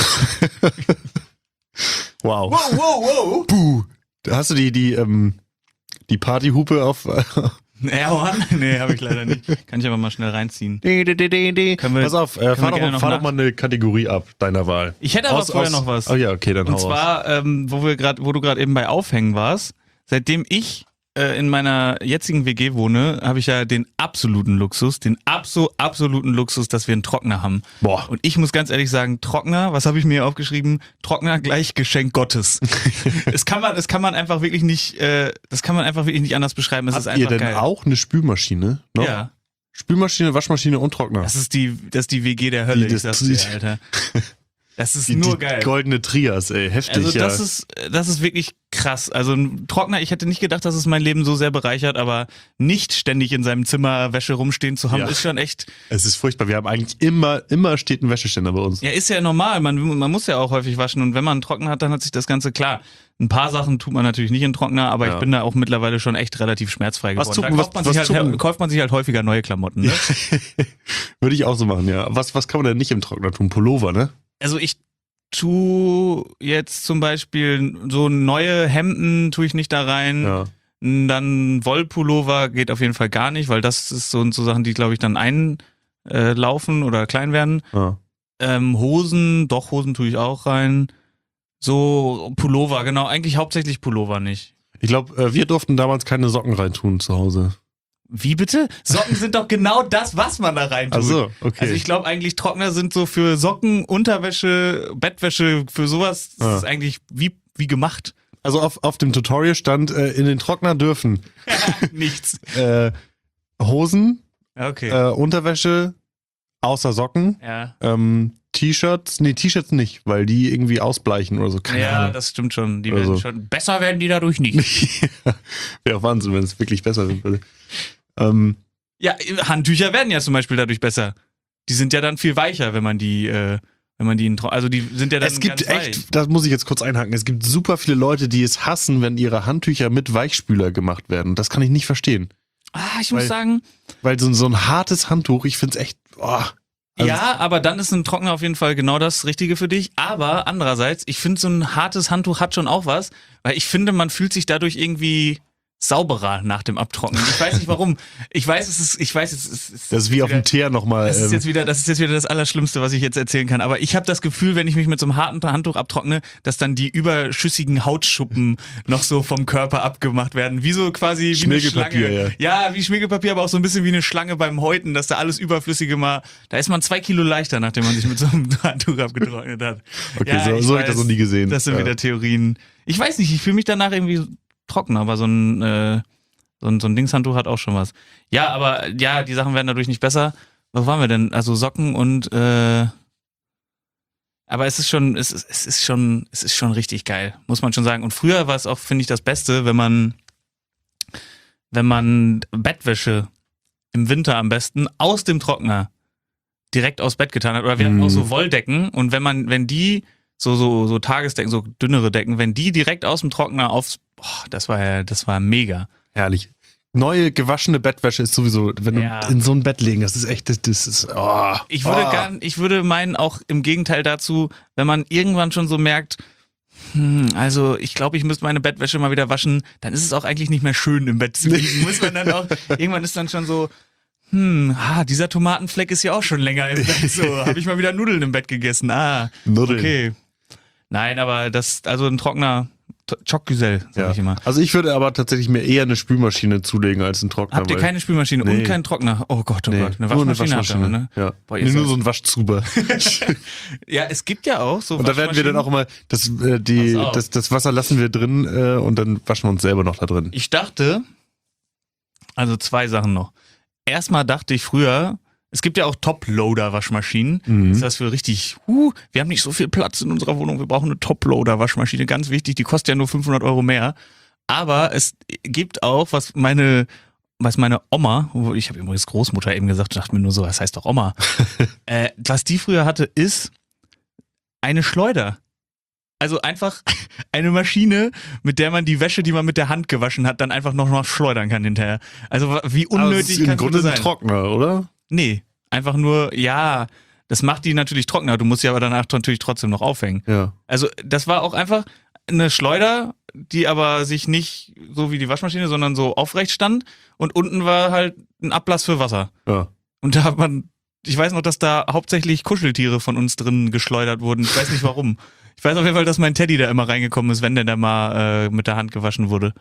Speaker 3: Wow.
Speaker 2: wow, wow.
Speaker 3: Puh. Da hast du die, die, ähm, die Partyhupe auf.
Speaker 2: Air One? Nee, habe ich leider nicht. Kann ich aber mal schnell reinziehen.
Speaker 3: Können wir, Pass auf, äh,
Speaker 2: wir
Speaker 3: fahr, doch,
Speaker 2: gerne
Speaker 3: mal-
Speaker 2: noch
Speaker 3: fahr
Speaker 2: nach-
Speaker 3: doch mal eine Kategorie ab, deiner Wahl.
Speaker 2: Ich hätte aber
Speaker 3: Aus-
Speaker 2: vorher
Speaker 3: aus-
Speaker 2: noch was.
Speaker 3: Oh ja, okay, dann
Speaker 2: Und
Speaker 3: hau raus.
Speaker 2: zwar, ähm, wo wir gerade, wo du gerade eben bei Aufhängen warst, seitdem ich äh, in meiner jetzigen W G wohne, habe ich ja den absoluten Luxus, den abso absoluten Luxus, dass wir einen Trockner haben.
Speaker 3: Boah.
Speaker 2: Und ich muss ganz ehrlich sagen, Trockner, was habe ich mir hier aufgeschrieben? Trockner gleich Geschenk Gottes. Das kann man, das kann man einfach wirklich nicht, äh, das kann man einfach wirklich nicht anders beschreiben. Es ist
Speaker 3: Habt ihr
Speaker 2: einfach
Speaker 3: denn
Speaker 2: geil.
Speaker 3: auch eine Spülmaschine? Noch?
Speaker 2: Ja.
Speaker 3: Spülmaschine, Waschmaschine und Trockner.
Speaker 2: Das ist die, das ist die W G der Hölle,
Speaker 3: Die-
Speaker 2: ich sag's
Speaker 3: das-
Speaker 2: dir, Alter. Das ist
Speaker 3: die,
Speaker 2: nur
Speaker 3: die
Speaker 2: geil.
Speaker 3: goldene Trias, ey. Heftig,
Speaker 2: Also das
Speaker 3: ja.
Speaker 2: ist, das ist wirklich krass. Also ein Trockner, ich hätte nicht gedacht, dass es mein Leben so sehr bereichert, aber nicht ständig in seinem Zimmer Wäsche rumstehen zu haben,
Speaker 3: Ja.
Speaker 2: ist schon echt,
Speaker 3: Es ist furchtbar. Wir haben eigentlich immer, immer steht ein Wäscheständer bei uns.
Speaker 2: ja, ist ja normal. Man, man muss ja auch häufig waschen und wenn man einen Trockner hat, dann hat sich das Ganze klar. Ein paar Sachen tut man natürlich nicht in Trockner, aber
Speaker 3: Ja.
Speaker 2: ich bin da auch mittlerweile schon echt relativ schmerzfrei
Speaker 3: Was
Speaker 2: geworden.
Speaker 3: tut-
Speaker 2: da kauft man,
Speaker 3: was-
Speaker 2: sich
Speaker 3: was
Speaker 2: halt,
Speaker 3: tut-
Speaker 2: kauft man sich halt häufiger neue Klamotten. Ne?
Speaker 3: Würde ich auch so machen, ja. Was, was kann man denn nicht im Trockner tun? Pullover, ne?
Speaker 2: Also ich tue jetzt zum Beispiel so neue Hemden tue ich nicht da rein.
Speaker 3: Ja.
Speaker 2: Dann Wollpullover geht auf jeden Fall gar nicht, weil das ist so, so Sachen, die, glaube ich, dann einlaufen oder klein werden.
Speaker 3: ja.
Speaker 2: Ähm, Hosen, doch, Hosen tue ich auch rein. So Pullover, genau, eigentlich hauptsächlich Pullover nicht.
Speaker 3: Ich glaube, äh, wir durften damals keine Socken reintun zu Hause.
Speaker 2: Wie bitte? Socken sind doch genau das, was man da rein tut.
Speaker 3: Ach so, okay.
Speaker 2: Also ich glaube eigentlich Trockner sind so für Socken, Unterwäsche, Bettwäsche, für sowas, das
Speaker 3: Ja.
Speaker 2: ist eigentlich wie, wie gemacht.
Speaker 3: Also auf, auf dem Tutorial stand, äh, in den Trockner dürfen
Speaker 2: Nichts.
Speaker 3: äh, Hosen,
Speaker 2: Ja, okay.
Speaker 3: äh, Unterwäsche, außer Socken,
Speaker 2: ja.
Speaker 3: ähm, T-Shirts, nee, T-Shirts nicht, weil die irgendwie ausbleichen oder so. Keine
Speaker 2: Ja,
Speaker 3: Ahnung.
Speaker 2: das stimmt schon. Die
Speaker 3: Oder
Speaker 2: werden
Speaker 3: so.
Speaker 2: schon. Besser werden die dadurch nicht.
Speaker 3: Wäre auch Wahnsinn, wenn es wirklich besser werden würde. Ähm,
Speaker 2: Ja, Handtücher werden ja zum Beispiel dadurch besser. Die sind ja dann viel weicher, wenn man die, äh, wenn man die in Tro- also die sind ja dann
Speaker 3: es gibt
Speaker 2: ganz weich.
Speaker 3: echt, das muss ich jetzt kurz einhaken, es gibt super viele Leute, die es hassen, wenn ihre Handtücher mit Weichspüler gemacht werden. Das kann ich nicht verstehen.
Speaker 2: Ah, ich
Speaker 3: Weil-
Speaker 2: muss sagen,
Speaker 3: Weil so, so ein hartes Handtuch, ich finde es echt, oh, also-
Speaker 2: ja, aber dann ist ein Trockner auf jeden Fall genau das Richtige für dich. Aber andererseits, ich finde, so ein hartes Handtuch hat schon auch was, weil ich finde, man fühlt sich dadurch irgendwie sauberer nach dem Abtrocknen. Ich weiß nicht warum. Ich weiß, es ist, ich weiß, es ist, es ist
Speaker 3: das ist wie auf
Speaker 2: wieder-
Speaker 3: dem Teer nochmal.
Speaker 2: Das ist
Speaker 3: Ähm,
Speaker 2: jetzt wieder, das ist jetzt wieder das Allerschlimmste, was ich jetzt erzählen kann. Aber ich habe das Gefühl, wenn ich mich mit so einem harten Handtuch abtrockne, dass dann die überschüssigen Hautschuppen noch so vom Körper abgemacht werden. Wie so quasi wie eine
Speaker 3: Schmirgelpapier,
Speaker 2: Schlange. Ja. wie Schmirgelpapier, aber auch so ein bisschen wie eine Schlange beim Häuten, dass da alles Überflüssige mal, da ist man zwei Kilo leichter, nachdem man sich mit so einem Handtuch abgetrocknet hat.
Speaker 3: Okay, so- so hab ich das noch nie gesehen.
Speaker 2: Das sind
Speaker 3: Ja.
Speaker 2: wieder Theorien. Ich weiß nicht, ich fühle mich danach irgendwie trocken, aber so ein, äh, so ein, so ein Dingshandtuch hat auch schon was. Ja, aber ja, die Sachen werden dadurch nicht besser. Wo waren wir denn? Also Socken und äh, aber es ist schon, es ist, es ist schon, es ist schon richtig geil, muss man schon sagen. Und früher war es auch, finde ich, das Beste, wenn man, wenn man Bettwäsche im Winter am besten aus dem Trockner direkt aufs Bett getan hat. Oder wir hatten
Speaker 3: Mhm.
Speaker 2: auch so Wolldecken und wenn man, wenn die so, so, so Tagesdecken, so dünnere Decken, wenn die direkt aus dem Trockner aufs, boah, das war ja, das war mega.
Speaker 3: herrlich. Neue gewaschene Bettwäsche ist sowieso, wenn
Speaker 2: Ja.
Speaker 3: du in so ein Bett legen, das ist echt, das, das ist, oh,
Speaker 2: Ich würde
Speaker 3: oh.
Speaker 2: gern, ich würde meinen, auch im Gegenteil dazu, wenn man irgendwann schon so merkt, hm, also ich glaube, ich müsste meine Bettwäsche mal wieder waschen, dann ist es auch eigentlich nicht mehr schön im Bett zu liegen. Muss man dann auch, irgendwann ist dann schon so, hm, ah, dieser Tomatenfleck ist ja auch schon länger im Bett. So, habe ich mal wieder Nudeln im Bett gegessen. Ah,
Speaker 3: Nudeln.
Speaker 2: okay. Nein, aber das, also ein trockener Choc-Güzel, sag
Speaker 3: Ja.
Speaker 2: ich immer.
Speaker 3: Also ich würde aber tatsächlich mir eher eine Spülmaschine zulegen als einen Trockner.
Speaker 2: Habt ihr
Speaker 3: weil-
Speaker 2: keine Spülmaschine
Speaker 3: Nee.
Speaker 2: und keinen Trockner? Oh Gott, oh
Speaker 3: Nee,
Speaker 2: Gott. Eine
Speaker 3: nur eine
Speaker 2: Waschmaschine, habt ihr,
Speaker 3: Waschmaschine.
Speaker 2: ne?
Speaker 3: Ja.
Speaker 2: Boah, ihr
Speaker 3: nee, nur
Speaker 2: seid-
Speaker 3: so ein Waschzuber.
Speaker 2: Ja, es gibt ja auch so
Speaker 3: Und da werden wir dann auch immer, das, äh, die,
Speaker 2: Pass auf.
Speaker 3: das, das Wasser lassen wir drin äh, und dann waschen wir uns selber noch da drin.
Speaker 2: Ich dachte, also zwei Sachen noch. Erstmal dachte ich früher, es gibt ja auch Top-Loader-Waschmaschinen.
Speaker 3: Mhm.
Speaker 2: Das ist das für richtig, huh, wir haben nicht so viel Platz in unserer Wohnung, wir brauchen eine Top-Loader-Waschmaschine. Ganz wichtig, die kostet ja nur fünfhundert Euro mehr. Aber es gibt auch, was meine, was meine Oma, wo- ich habe übrigens Großmutter eben gesagt, dachte mir nur so, das heißt doch Oma. äh, was die früher hatte, ist eine Schleuder. Also einfach eine Maschine, mit der man die Wäsche, die man mit der Hand gewaschen hat, dann einfach noch mal schleudern kann hinterher. Also wie
Speaker 3: Aber es
Speaker 2: unnötig
Speaker 3: ist im
Speaker 2: kann
Speaker 3: Grunde
Speaker 2: es
Speaker 3: ein
Speaker 2: sein?
Speaker 3: Trockner, oder?
Speaker 2: Nee, einfach nur, ja, das macht die natürlich trockener. Du musst sie aber danach natürlich trotzdem noch aufhängen.
Speaker 3: Ja.
Speaker 2: Also das war auch einfach eine Schleuder, die aber sich nicht so wie die Waschmaschine, sondern so aufrecht stand. Und unten war halt ein Ablass für Wasser.
Speaker 3: Ja.
Speaker 2: Und da hat man, ich weiß noch, dass da hauptsächlich Kuscheltiere von uns drin geschleudert wurden. Ich weiß nicht warum. Ich weiß auf jeden Fall, dass mein Teddy da immer reingekommen ist, wenn der da mal äh, mit der Hand gewaschen wurde.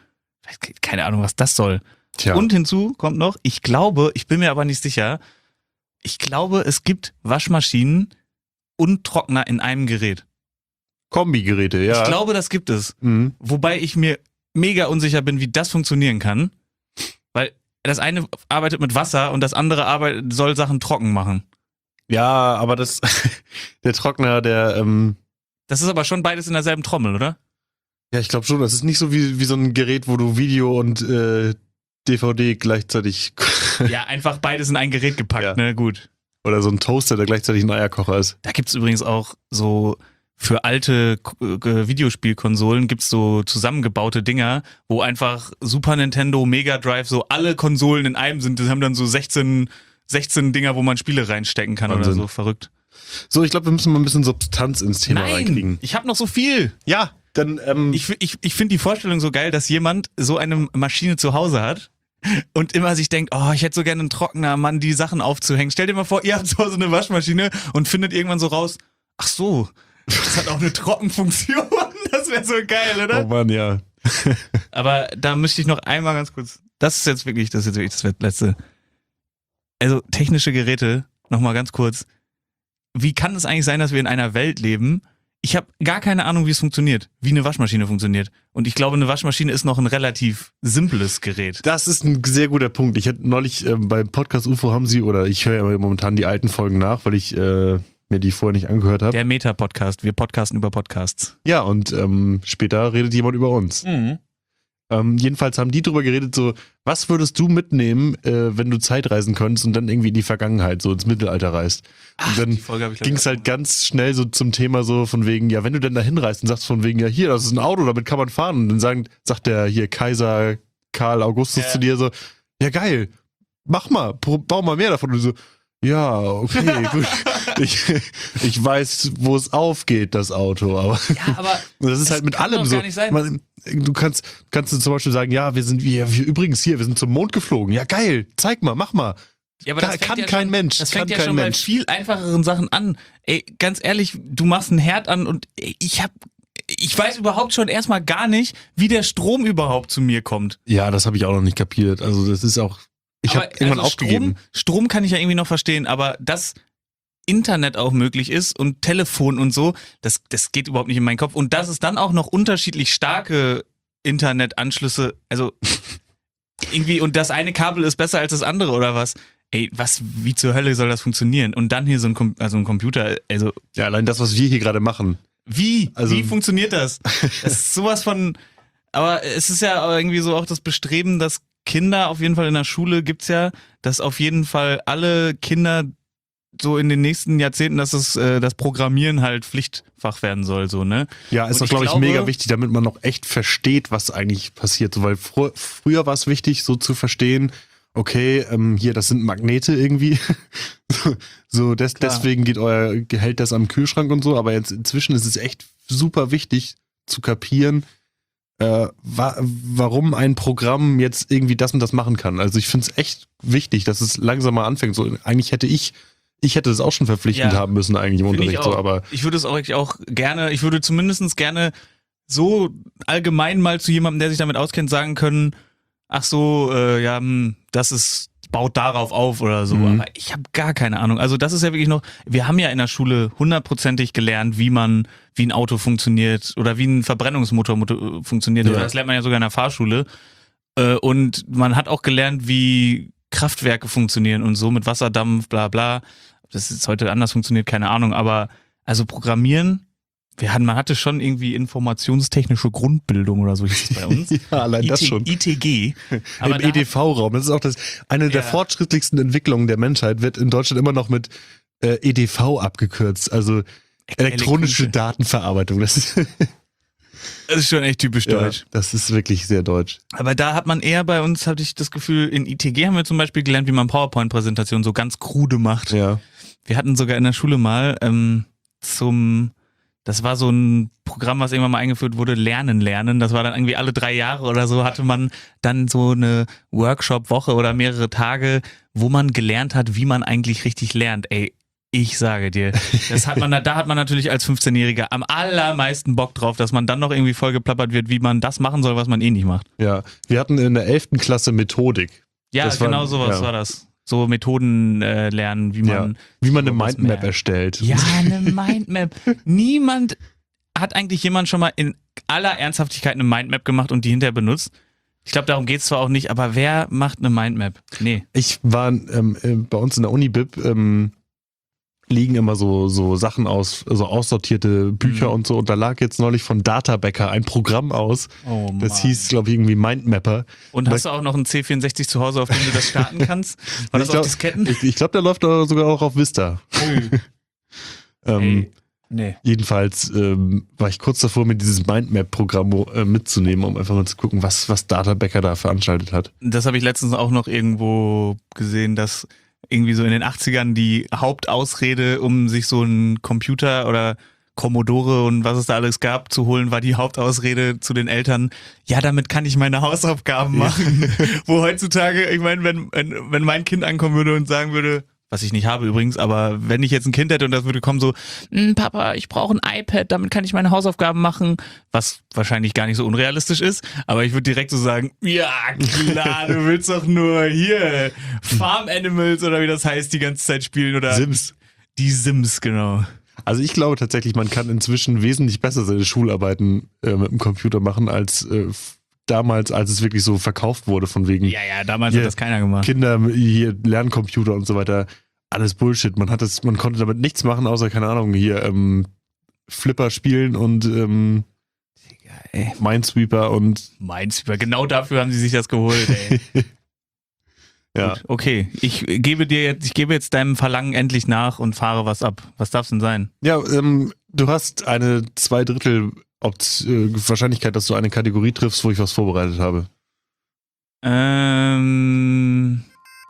Speaker 2: keine Ahnung, was das soll.
Speaker 3: Tja.
Speaker 2: Und hinzu kommt noch, ich glaube, ich bin mir aber nicht sicher, ich glaube, es gibt Waschmaschinen und Trockner in einem Gerät.
Speaker 3: Kombigeräte, ja.
Speaker 2: Ich glaube, das gibt es.
Speaker 3: Mhm.
Speaker 2: Wobei ich mir mega unsicher bin, wie das funktionieren kann. Weil das eine arbeitet mit Wasser und das andere arbeitet, soll Sachen trocken machen.
Speaker 3: Ja, aber das, der Trockner, der, ähm,
Speaker 2: Das ist aber schon beides in derselben Trommel, oder?
Speaker 3: ja, ich glaube schon, das ist nicht so wie, wie so ein Gerät, wo du Video und äh, D V D gleichzeitig
Speaker 2: Ja, einfach beides in ein Gerät gepackt,
Speaker 3: Ja.
Speaker 2: ne? Gut.
Speaker 3: oder so ein Toaster, der gleichzeitig ein Eierkocher ist.
Speaker 2: Da gibt's übrigens auch so für alte äh, Videospielkonsolen gibt's so zusammengebaute Dinger, wo einfach Super Nintendo, Mega Drive, so alle Konsolen in einem sind. Die haben dann so sechzehn, sechzehn Dinger, wo man Spiele reinstecken kann
Speaker 3: Wahnsinn.
Speaker 2: oder so. Verrückt.
Speaker 3: So, ich glaube, wir müssen mal ein bisschen Substanz ins Thema reinkriegen.
Speaker 2: Ich habe noch so viel.
Speaker 3: Ja, dann, ähm,
Speaker 2: Ich, ich, ich finde die Vorstellung so geil, dass jemand so eine Maschine zu Hause hat und immer sich denkt, oh, ich hätte so gerne einen Trockner, Mann, die Sachen aufzuhängen. Stell dir mal vor, ihr habt zu Hause eine Waschmaschine und findet irgendwann so raus, ach so, das hat auch eine Trockenfunktion. Das wäre so geil,
Speaker 3: oh
Speaker 2: oder?
Speaker 3: Mann, ja.
Speaker 2: Aber da müsste ich noch einmal ganz kurz, das ist jetzt wirklich, das ist jetzt wirklich das letzte. Also technische Geräte, nochmal ganz kurz. Wie kann es eigentlich sein, dass wir in einer Welt leben? Ich habe gar keine Ahnung, wie es funktioniert, wie eine Waschmaschine funktioniert. Und ich glaube, eine Waschmaschine ist noch ein relativ simples Gerät.
Speaker 3: Das ist ein sehr guter Punkt. Ich hatte neulich äh, beim Podcast U F O haben sie, oder ich höre ja momentan die alten Folgen nach, weil ich äh, mir die vorher nicht angehört habe.
Speaker 2: Der Meta-Podcast, wir podcasten über Podcasts.
Speaker 3: Ja, und ähm, später redet jemand über uns.
Speaker 2: Mhm.
Speaker 3: Ähm, jedenfalls haben die drüber geredet, so, was würdest du mitnehmen, äh, wenn du Zeitreisen könntest und dann irgendwie in die Vergangenheit, so ins Mittelalter reist? Und dann
Speaker 2: Folge hab ich
Speaker 3: ging es halt ganz schnell so zum Thema so von wegen, ja, wenn du denn da hinreist und sagst von wegen, ja, hier, das ist ein Auto, damit kann man fahren. Und dann sagen, sagt der hier Kaiser Karl Augustus
Speaker 2: Ja.
Speaker 3: zu dir so, ja, geil, mach mal, pro- bau mal mehr davon. Und du so, ja, okay, gut. Ich, ich weiß, wo es aufgeht, das Auto, aber
Speaker 2: Ja, aber
Speaker 3: und das ist
Speaker 2: Das
Speaker 3: halt mit
Speaker 2: kann
Speaker 3: allem
Speaker 2: doch
Speaker 3: so.
Speaker 2: gar nicht sein.
Speaker 3: Man, du kannst, kannst du zum Beispiel sagen, ja, wir sind, wir, wir übrigens hier, wir sind zum Mond geflogen. Ja, geil, zeig mal, mach mal.
Speaker 2: Ja, aber
Speaker 3: Kann-
Speaker 2: das fängt
Speaker 3: kann
Speaker 2: ja
Speaker 3: kein
Speaker 2: schon,
Speaker 3: Mensch,
Speaker 2: Das
Speaker 3: kann
Speaker 2: fängt ja
Speaker 3: kein
Speaker 2: schon bei
Speaker 3: Mensch.
Speaker 2: viel einfacheren Sachen an. Ey, ganz ehrlich, du machst einen Herd an und ich hab, ich weiß überhaupt schon erstmal gar nicht, wie der Strom überhaupt zu mir kommt.
Speaker 3: Ja, das habe ich auch noch nicht kapiert. Also das ist auch, ich habe
Speaker 2: Aber,
Speaker 3: irgendwann
Speaker 2: also
Speaker 3: aufgegeben.
Speaker 2: Strom, Strom kann ich ja irgendwie noch verstehen, aber dass Internet auch möglich ist und Telefon und so, das, das geht überhaupt nicht in meinen Kopf. Und dass es dann auch noch unterschiedlich starke Internetanschlüsse, also irgendwie, und das eine Kabel ist besser als das andere oder was? Ey, was, wie zur Hölle soll das funktionieren? Und dann hier so ein, Com- also ein Computer, also
Speaker 3: Ja, allein das, was wir hier gerade machen.
Speaker 2: wie?
Speaker 3: Also-
Speaker 2: wie funktioniert das? Das ist sowas von, aber es ist ja irgendwie so auch das Bestreben, dass Kinder auf jeden Fall in der Schule gibt's ja, dass auf jeden Fall alle Kinder so in den nächsten Jahrzehnten, dass es äh, das Programmieren halt Pflichtfach werden soll, so, ne?
Speaker 3: Ja, ist
Speaker 2: Und
Speaker 3: doch,
Speaker 2: ich
Speaker 3: glaube ich,
Speaker 2: glaube-
Speaker 3: mega wichtig, damit man noch echt versteht, was eigentlich passiert. So, weil fr früher war es wichtig, so zu verstehen, okay, ähm, hier, das sind Magnete irgendwie. so, so des
Speaker 2: Klar.
Speaker 3: deswegen geht euer Gehalt das am Kühlschrank und so, aber jetzt inzwischen ist es echt super wichtig zu kapieren, äh, wa warum ein Programm jetzt irgendwie das und das machen kann. Also ich finde es echt wichtig, dass es langsam mal anfängt. So, eigentlich hätte ich, ich hätte das auch schon verpflichtend
Speaker 2: Ja.
Speaker 3: haben müssen eigentlich im
Speaker 2: Find ich
Speaker 3: Unterricht, so,
Speaker 2: auch.
Speaker 3: aber
Speaker 2: Ich würde es auch eigentlich auch gerne, ich würde zumindest gerne so allgemein mal zu jemandem, der sich damit auskennt, sagen können, ach so, äh, ja, hm, das ist, baut darauf auf oder so.
Speaker 3: Mhm.
Speaker 2: Aber ich habe gar keine Ahnung. Also das ist ja wirklich noch, wir haben ja in der Schule hundertprozentig gelernt, wie man, wie ein Auto funktioniert oder wie ein Verbrennungsmotor moto- funktioniert.
Speaker 3: Ja.
Speaker 2: Oder das lernt man ja sogar in der Fahrschule. Äh, und man hat auch gelernt, wie Kraftwerke funktionieren und so mit Wasserdampf, bla bla. Das ist heute anders funktioniert, keine Ahnung. Aber also Programmieren, wir hatten, man hatte schon irgendwie informationstechnische Grundbildung oder so hieß es bei uns.
Speaker 3: ja, allein das
Speaker 2: I T
Speaker 3: schon.
Speaker 2: I T G. Aber
Speaker 3: Im
Speaker 2: da-
Speaker 3: E D V-Raum. Das ist auch das, eine der
Speaker 2: Ja.
Speaker 3: fortschrittlichsten Entwicklungen der Menschheit wird in Deutschland immer noch mit äh, E D V abgekürzt. Also elektronische
Speaker 2: Elektronische.
Speaker 3: Datenverarbeitung. Das ist,
Speaker 2: Das ist schon echt typisch
Speaker 3: ja,
Speaker 2: deutsch.
Speaker 3: das ist wirklich sehr deutsch.
Speaker 2: Aber da hat man eher bei uns, hatte ich das Gefühl, in I T G haben wir zum Beispiel gelernt, wie man PowerPoint-Präsentationen so ganz krude macht.
Speaker 3: Ja.
Speaker 2: Wir hatten sogar in der Schule mal ähm, zum, das war so ein Programm, was irgendwann mal eingeführt wurde, Lernen, Lernen. Das war dann irgendwie alle drei Jahre oder so, hatte man dann so eine Workshop-Woche oder mehrere Tage, wo man gelernt hat, wie man eigentlich richtig lernt. Ey, Ich sage dir, das hat man, da hat man natürlich als fünfzehnjähriger am allermeisten Bock drauf, dass man dann noch irgendwie vollgeplappert wird, wie man das machen soll, was man eh nicht macht.
Speaker 3: Ja, wir hatten in der elften Klasse Methodik.
Speaker 2: Ja,
Speaker 3: Das war-
Speaker 2: genau sowas
Speaker 3: ja.
Speaker 2: war das. So Methoden äh, lernen, wie man...
Speaker 3: Ja. Wie man eine
Speaker 2: sowas
Speaker 3: Mindmap
Speaker 2: mehr-
Speaker 3: erstellt.
Speaker 2: Ja, eine Mindmap. Niemand, hat eigentlich jemand schon mal in aller Ernsthaftigkeit eine Mindmap gemacht und die hinterher benutzt? Ich glaube, darum geht's zwar auch nicht, aber wer macht eine Mindmap? Nee.
Speaker 3: Ich war ähm, äh, bei uns in der Uni-Bib ähm, liegen immer so, so Sachen aus, so aussortierte Bücher
Speaker 2: Mhm.
Speaker 3: und so. Und da lag jetzt neulich von Databacker ein Programm aus.
Speaker 2: Oh,
Speaker 3: Das hieß, glaube ich, irgendwie Mindmapper.
Speaker 2: Und hast du auch noch einen C vierundsechzig zu Hause, auf dem du das starten kannst? War das
Speaker 3: Ich glaub-
Speaker 2: auf Disketten?
Speaker 3: Ich, ich glaube, der läuft da sogar auch auf Vista. ähm,
Speaker 2: Ey, nee.
Speaker 3: Jedenfalls ähm, war ich kurz davor, mir dieses Mindmap-Programm äh, mitzunehmen, um einfach mal zu gucken, was, was Databacker da veranstaltet hat.
Speaker 2: Das habe ich letztens auch noch irgendwo gesehen, dass irgendwie so in den achtzigern die Hauptausrede, um sich so einen Computer oder Commodore und was es da alles gab, zu holen, war die Hauptausrede zu den Eltern, ja, damit kann ich meine Hausaufgaben machen. Wo heutzutage, ich meine, wenn, wenn, wenn mein Kind ankommen würde und sagen würde, was ich nicht habe übrigens, aber wenn ich jetzt ein Kind hätte und das würde kommen so, "Hm, Papa, ich brauche ein iPad, damit kann ich meine Hausaufgaben machen, was wahrscheinlich gar nicht so unrealistisch ist, aber ich würde direkt so sagen, ja klar, du willst doch nur hier Farm Animals oder wie das heißt, die ganze Zeit spielen oder
Speaker 3: Sims.
Speaker 2: die Sims, genau.
Speaker 3: Also ich glaube tatsächlich, man kann inzwischen wesentlich besser seine Schularbeiten äh, mit dem Computer machen, als äh, f- damals, als es wirklich so verkauft wurde, von wegen
Speaker 2: Ja, ja, damals
Speaker 3: Hier,
Speaker 2: hat das keiner gemacht.
Speaker 3: Kinder, hier Lerncomputer und so weiter. Alles Bullshit. Man hat das, man konnte damit nichts machen, außer, keine Ahnung, hier ähm, Flipper spielen und ähm,
Speaker 2: Ey,
Speaker 3: Minesweeper und
Speaker 2: meins, genau dafür haben sie sich das geholt, ey.
Speaker 3: ja.
Speaker 2: Gut, okay, ich gebe dir jetzt, ich gebe jetzt deinem Verlangen endlich nach und fahre was ab. Was darf's denn sein?
Speaker 3: Ja, ähm, du hast eine zwei Drittel Opt äh, Wahrscheinlichkeit, dass du eine Kategorie triffst, wo ich was vorbereitet habe.
Speaker 2: Ähm,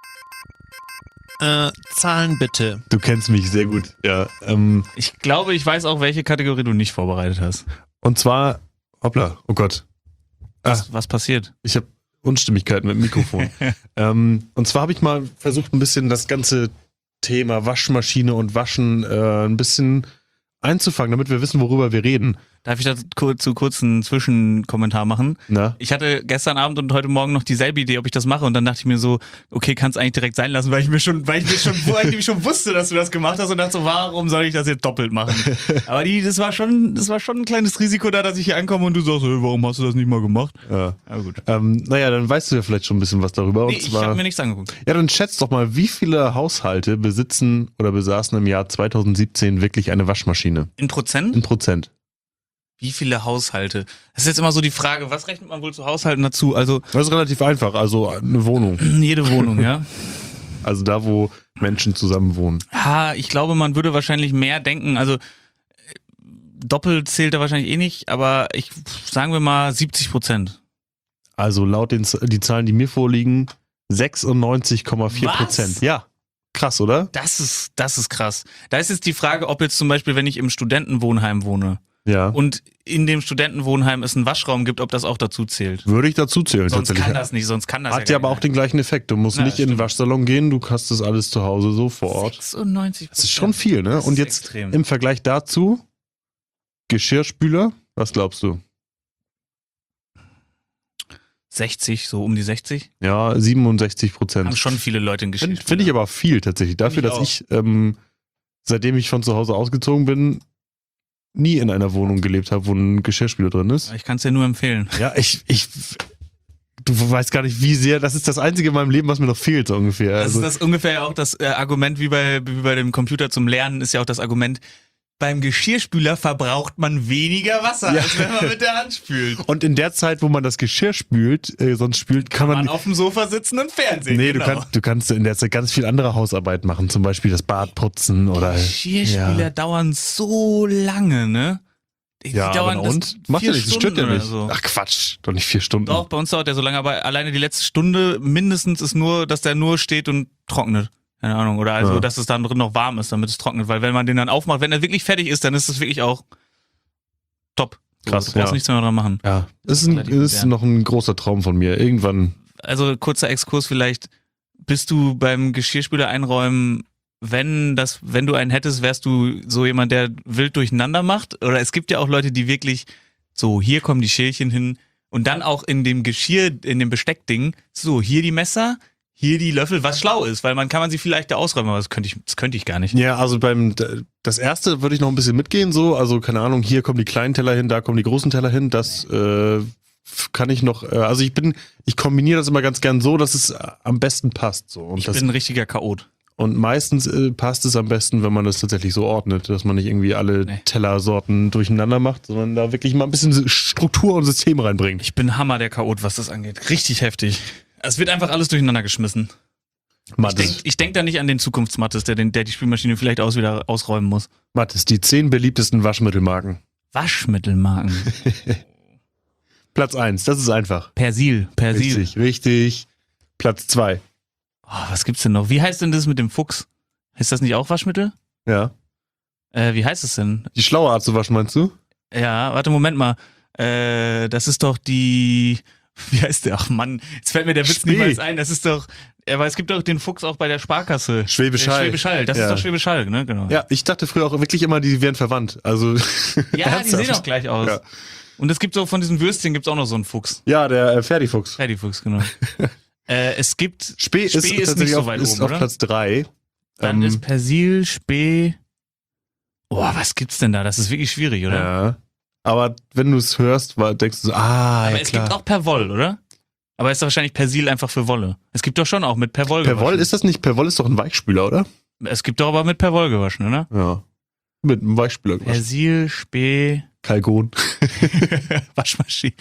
Speaker 4: Äh, Zahlen bitte.
Speaker 3: Du kennst mich sehr gut. Ja. Ähm,
Speaker 2: ich glaube, ich weiß auch, welche Kategorie du nicht vorbereitet hast.
Speaker 3: und zwar, hoppla, oh Gott. Ah,
Speaker 2: Was, was passiert?
Speaker 3: ich habe Unstimmigkeiten mit dem Mikrofon. ähm, und zwar habe ich mal versucht, ein bisschen das ganze Thema Waschmaschine und Waschen äh, ein bisschen einzufangen, damit wir wissen, worüber wir reden.
Speaker 2: Darf ich dazu zu kurz einen Zwischenkommentar machen?
Speaker 3: Na?
Speaker 2: Ich hatte gestern Abend und heute Morgen noch dieselbe Idee, ob ich das mache, und dann dachte ich mir so, okay, kannst eigentlich direkt sein lassen, weil ich mir schon, weil ich mir schon, weil ich nämlich schon wusste, dass du das gemacht hast, und dachte so, warum soll ich das jetzt doppelt machen? Aber die, das war schon, das war schon ein kleines Risiko da, dass ich hier ankomme und du sagst, hey, warum hast du das nicht mal gemacht?
Speaker 3: Ja.
Speaker 2: Aber gut.
Speaker 3: Ähm, naja, dann weißt du ja vielleicht schon ein bisschen was darüber.
Speaker 2: Nee,
Speaker 3: und
Speaker 2: ich
Speaker 3: zwar,
Speaker 2: habe mir nichts angeguckt.
Speaker 3: ja, dann schätzt doch mal, wie viele Haushalte besitzen oder besaßen im Jahr zweitausendsiebzehn wirklich eine Waschmaschine?
Speaker 2: In Prozent?
Speaker 3: In Prozent.
Speaker 2: Wie viele Haushalte? Das ist jetzt immer so die Frage, was rechnet man wohl zu Haushalten dazu? Also
Speaker 3: Das ist relativ einfach. Also eine Wohnung.
Speaker 2: jede Wohnung, ja?
Speaker 3: Also da, wo Menschen zusammen wohnen.
Speaker 2: Ha, ich glaube, man würde wahrscheinlich mehr denken. Also äh, doppelt zählt er wahrscheinlich eh nicht, aber ich sagen wir mal siebzig Prozent.
Speaker 3: Also laut den Z- die Zahlen, die mir vorliegen, sechsundneunzig Komma vier Prozent.
Speaker 2: Was?
Speaker 3: Ja, krass, oder?
Speaker 2: Das ist, das ist krass. Da ist jetzt die Frage, ob jetzt zum Beispiel, wenn ich im Studentenwohnheim wohne
Speaker 3: Ja.
Speaker 2: und in dem Studentenwohnheim es einen Waschraum gibt, ob das auch dazu zählt.
Speaker 3: Würde ich dazu zählen
Speaker 2: Sonst
Speaker 3: tatsächlich.
Speaker 2: kann das nicht, sonst kann das
Speaker 3: Hat ja
Speaker 2: ja
Speaker 3: aber
Speaker 2: gar
Speaker 3: auch den gleichen Effekt. Du musst
Speaker 2: Ja,
Speaker 3: nicht in den
Speaker 2: stimmt.
Speaker 3: Waschsalon gehen, du hast das alles zu Hause so vor Ort.
Speaker 2: sechsundneunzig Prozent.
Speaker 3: Das ist schon viel, ne?
Speaker 2: Das
Speaker 3: Und
Speaker 2: ist
Speaker 3: jetzt
Speaker 2: extrem.
Speaker 3: im Vergleich dazu, Geschirrspüler, was glaubst du?
Speaker 2: sechzig, so um die sechzig.
Speaker 3: Ja, siebenundsechzig
Speaker 2: Haben
Speaker 3: Prozent.
Speaker 2: schon viele Leute in Geschichte.
Speaker 3: Finde find ich aber viel tatsächlich. Dafür,
Speaker 2: ich
Speaker 3: dass
Speaker 2: auch.
Speaker 3: ich, ähm, seitdem ich von zu Hause ausgezogen bin, nie in einer Wohnung gelebt habe, wo ein Geschirrspüler drin ist.
Speaker 2: Ich kann es dir nur empfehlen.
Speaker 3: Ja, ich, ich, du weißt gar nicht, wie sehr, das ist das Einzige in meinem Leben, was mir noch fehlt, so ungefähr.
Speaker 2: Das
Speaker 3: Also,
Speaker 2: ist das ungefähr ja auch das äh, Argument, wie bei, wie bei dem Computer zum Lernen, ist ja auch das Argument, beim Geschirrspüler verbraucht man weniger Wasser,
Speaker 3: Ja.
Speaker 2: als wenn man mit der Hand spült.
Speaker 3: und in der Zeit, wo man das Geschirr spült, äh, sonst spült, kann
Speaker 2: Man
Speaker 3: man,
Speaker 2: auf dem Sofa sitzen und Fernsehen.
Speaker 3: nee,
Speaker 2: genau.
Speaker 3: du, kannst, du kannst in der Zeit ganz viel andere Hausarbeit machen, zum Beispiel das Bad putzen oder,
Speaker 2: Geschirrspüler
Speaker 3: ja.
Speaker 2: dauern so lange, ne? Die
Speaker 3: ja,
Speaker 2: dauern
Speaker 3: aber und?
Speaker 2: das
Speaker 3: Macht ja
Speaker 2: vier
Speaker 3: nichts, das stört ja
Speaker 2: Stunden
Speaker 3: nicht.
Speaker 2: oder so.
Speaker 3: Ach Quatsch, doch nicht vier Stunden.
Speaker 2: Doch, bei uns dauert der so lange, aber alleine die letzte Stunde mindestens ist nur, dass der nur steht und trocknet. Keine Ahnung. Oder also,
Speaker 3: Ja.
Speaker 2: dass es dann drin noch warm ist, damit es trocknet. Weil wenn man den dann aufmacht, wenn er wirklich fertig ist, dann ist es wirklich auch top. So,
Speaker 3: Krass,
Speaker 2: du brauchst
Speaker 3: ja.
Speaker 2: nichts mehr dran machen.
Speaker 3: Ja, das ist, ein,
Speaker 2: Relativ
Speaker 3: das ist
Speaker 2: modern.
Speaker 3: noch ein großer Traum von mir. Irgendwann,
Speaker 2: Also kurzer Exkurs vielleicht. Bist du beim Geschirrspüler einräumen wenn das, wenn du einen hättest, wärst du so jemand, der wild durcheinander macht? Oder es gibt ja auch Leute, die wirklich so, hier kommen die Schälchen hin und dann auch in dem Geschirr, in dem Besteckding, so, hier die Messer, hier die Löffel, was schlau ist, weil man kann man sie vielleicht da ausräumen, aber das könnte ich, das könnte ich gar nicht.
Speaker 3: Ja, also beim das erste würde ich noch ein bisschen mitgehen, so, also keine Ahnung, hier kommen die kleinen Teller hin, da kommen die großen Teller hin, das äh, kann ich noch, äh, also ich bin, ich kombiniere das immer ganz gern so, dass es am besten passt, so. Und
Speaker 2: Ich
Speaker 3: das,
Speaker 2: bin ein richtiger Chaot.
Speaker 3: und meistens äh, passt es am besten, wenn man das tatsächlich so ordnet, dass man nicht irgendwie alle
Speaker 2: Nee.
Speaker 3: Tellersorten durcheinander macht, sondern da wirklich mal ein bisschen Struktur und System reinbringt.
Speaker 2: Ich bin Hammer der Chaot, was das angeht. Richtig heftig. Es wird einfach alles durcheinander geschmissen. Ich denke ich denk da nicht an den Zukunftsmattes, der, den, der die Spülmaschine vielleicht aus wieder ausräumen muss.
Speaker 3: Mathis, die zehn beliebtesten Waschmittelmarken.
Speaker 2: Waschmittelmarken.
Speaker 3: Platz eins, das ist einfach.
Speaker 2: Persil. Persil.
Speaker 3: Richtig, richtig. Platz zwei.
Speaker 2: Oh, was gibt's denn noch? Wie heißt denn das mit dem Fuchs? Heißt das nicht auch Waschmittel?
Speaker 3: Ja.
Speaker 2: Äh, wie heißt es denn?
Speaker 3: Die schlaue Art zu waschen, meinst du?
Speaker 2: Ja, warte, Moment mal. Äh, das ist doch die... Wie heißt der? Ach Mann, jetzt fällt mir der Witz
Speaker 3: Spee.
Speaker 2: niemals ein. Das ist doch... Aber es gibt doch den Fuchs auch bei der Sparkasse.
Speaker 3: Schwäbisch
Speaker 2: Äh,
Speaker 3: Hall.
Speaker 2: Schwäbisch Hall, das
Speaker 3: Ja.
Speaker 2: ist doch Schwäbisch Hall, ne? Genau.
Speaker 3: Ja, ich dachte früher auch wirklich immer, die wären verwandt. Also
Speaker 2: Ja, die
Speaker 3: ernsthaft.
Speaker 2: sehen auch gleich aus.
Speaker 3: Ja.
Speaker 2: Und es gibt so von diesen Würstchen gibt's auch noch so einen Fuchs.
Speaker 3: Ja, der äh, Ferdifuchs.
Speaker 2: Ferdifuchs, genau. äh, es gibt
Speaker 3: Spee, ist,
Speaker 2: Spee ist
Speaker 3: tatsächlich
Speaker 2: nicht so
Speaker 3: auf,
Speaker 2: weit
Speaker 3: ist
Speaker 2: oben,
Speaker 3: auf
Speaker 2: oder?
Speaker 3: Platz drei.
Speaker 2: Dann
Speaker 3: Ähm,
Speaker 2: ist Persil, Spee. Oh, was gibt's denn da? Das ist wirklich schwierig, oder?
Speaker 3: Ja. Aber wenn du es hörst, war, denkst du so, ah,
Speaker 2: Aber
Speaker 3: ja
Speaker 2: es
Speaker 3: klar.
Speaker 2: gibt auch Perwoll, oder? Aber ist doch wahrscheinlich Persil einfach für Wolle. Es gibt doch schon auch mit Perwoll
Speaker 3: Perwoll,
Speaker 2: gewaschen.
Speaker 3: ist das nicht? Perwoll ist doch ein Weichspüler, oder?
Speaker 2: Es gibt doch aber mit Perwoll gewaschen, oder?
Speaker 3: Ja. Mit einem Weichspüler gewaschen.
Speaker 2: Persil, Spee,
Speaker 3: Kalkon.
Speaker 2: Waschmaschine.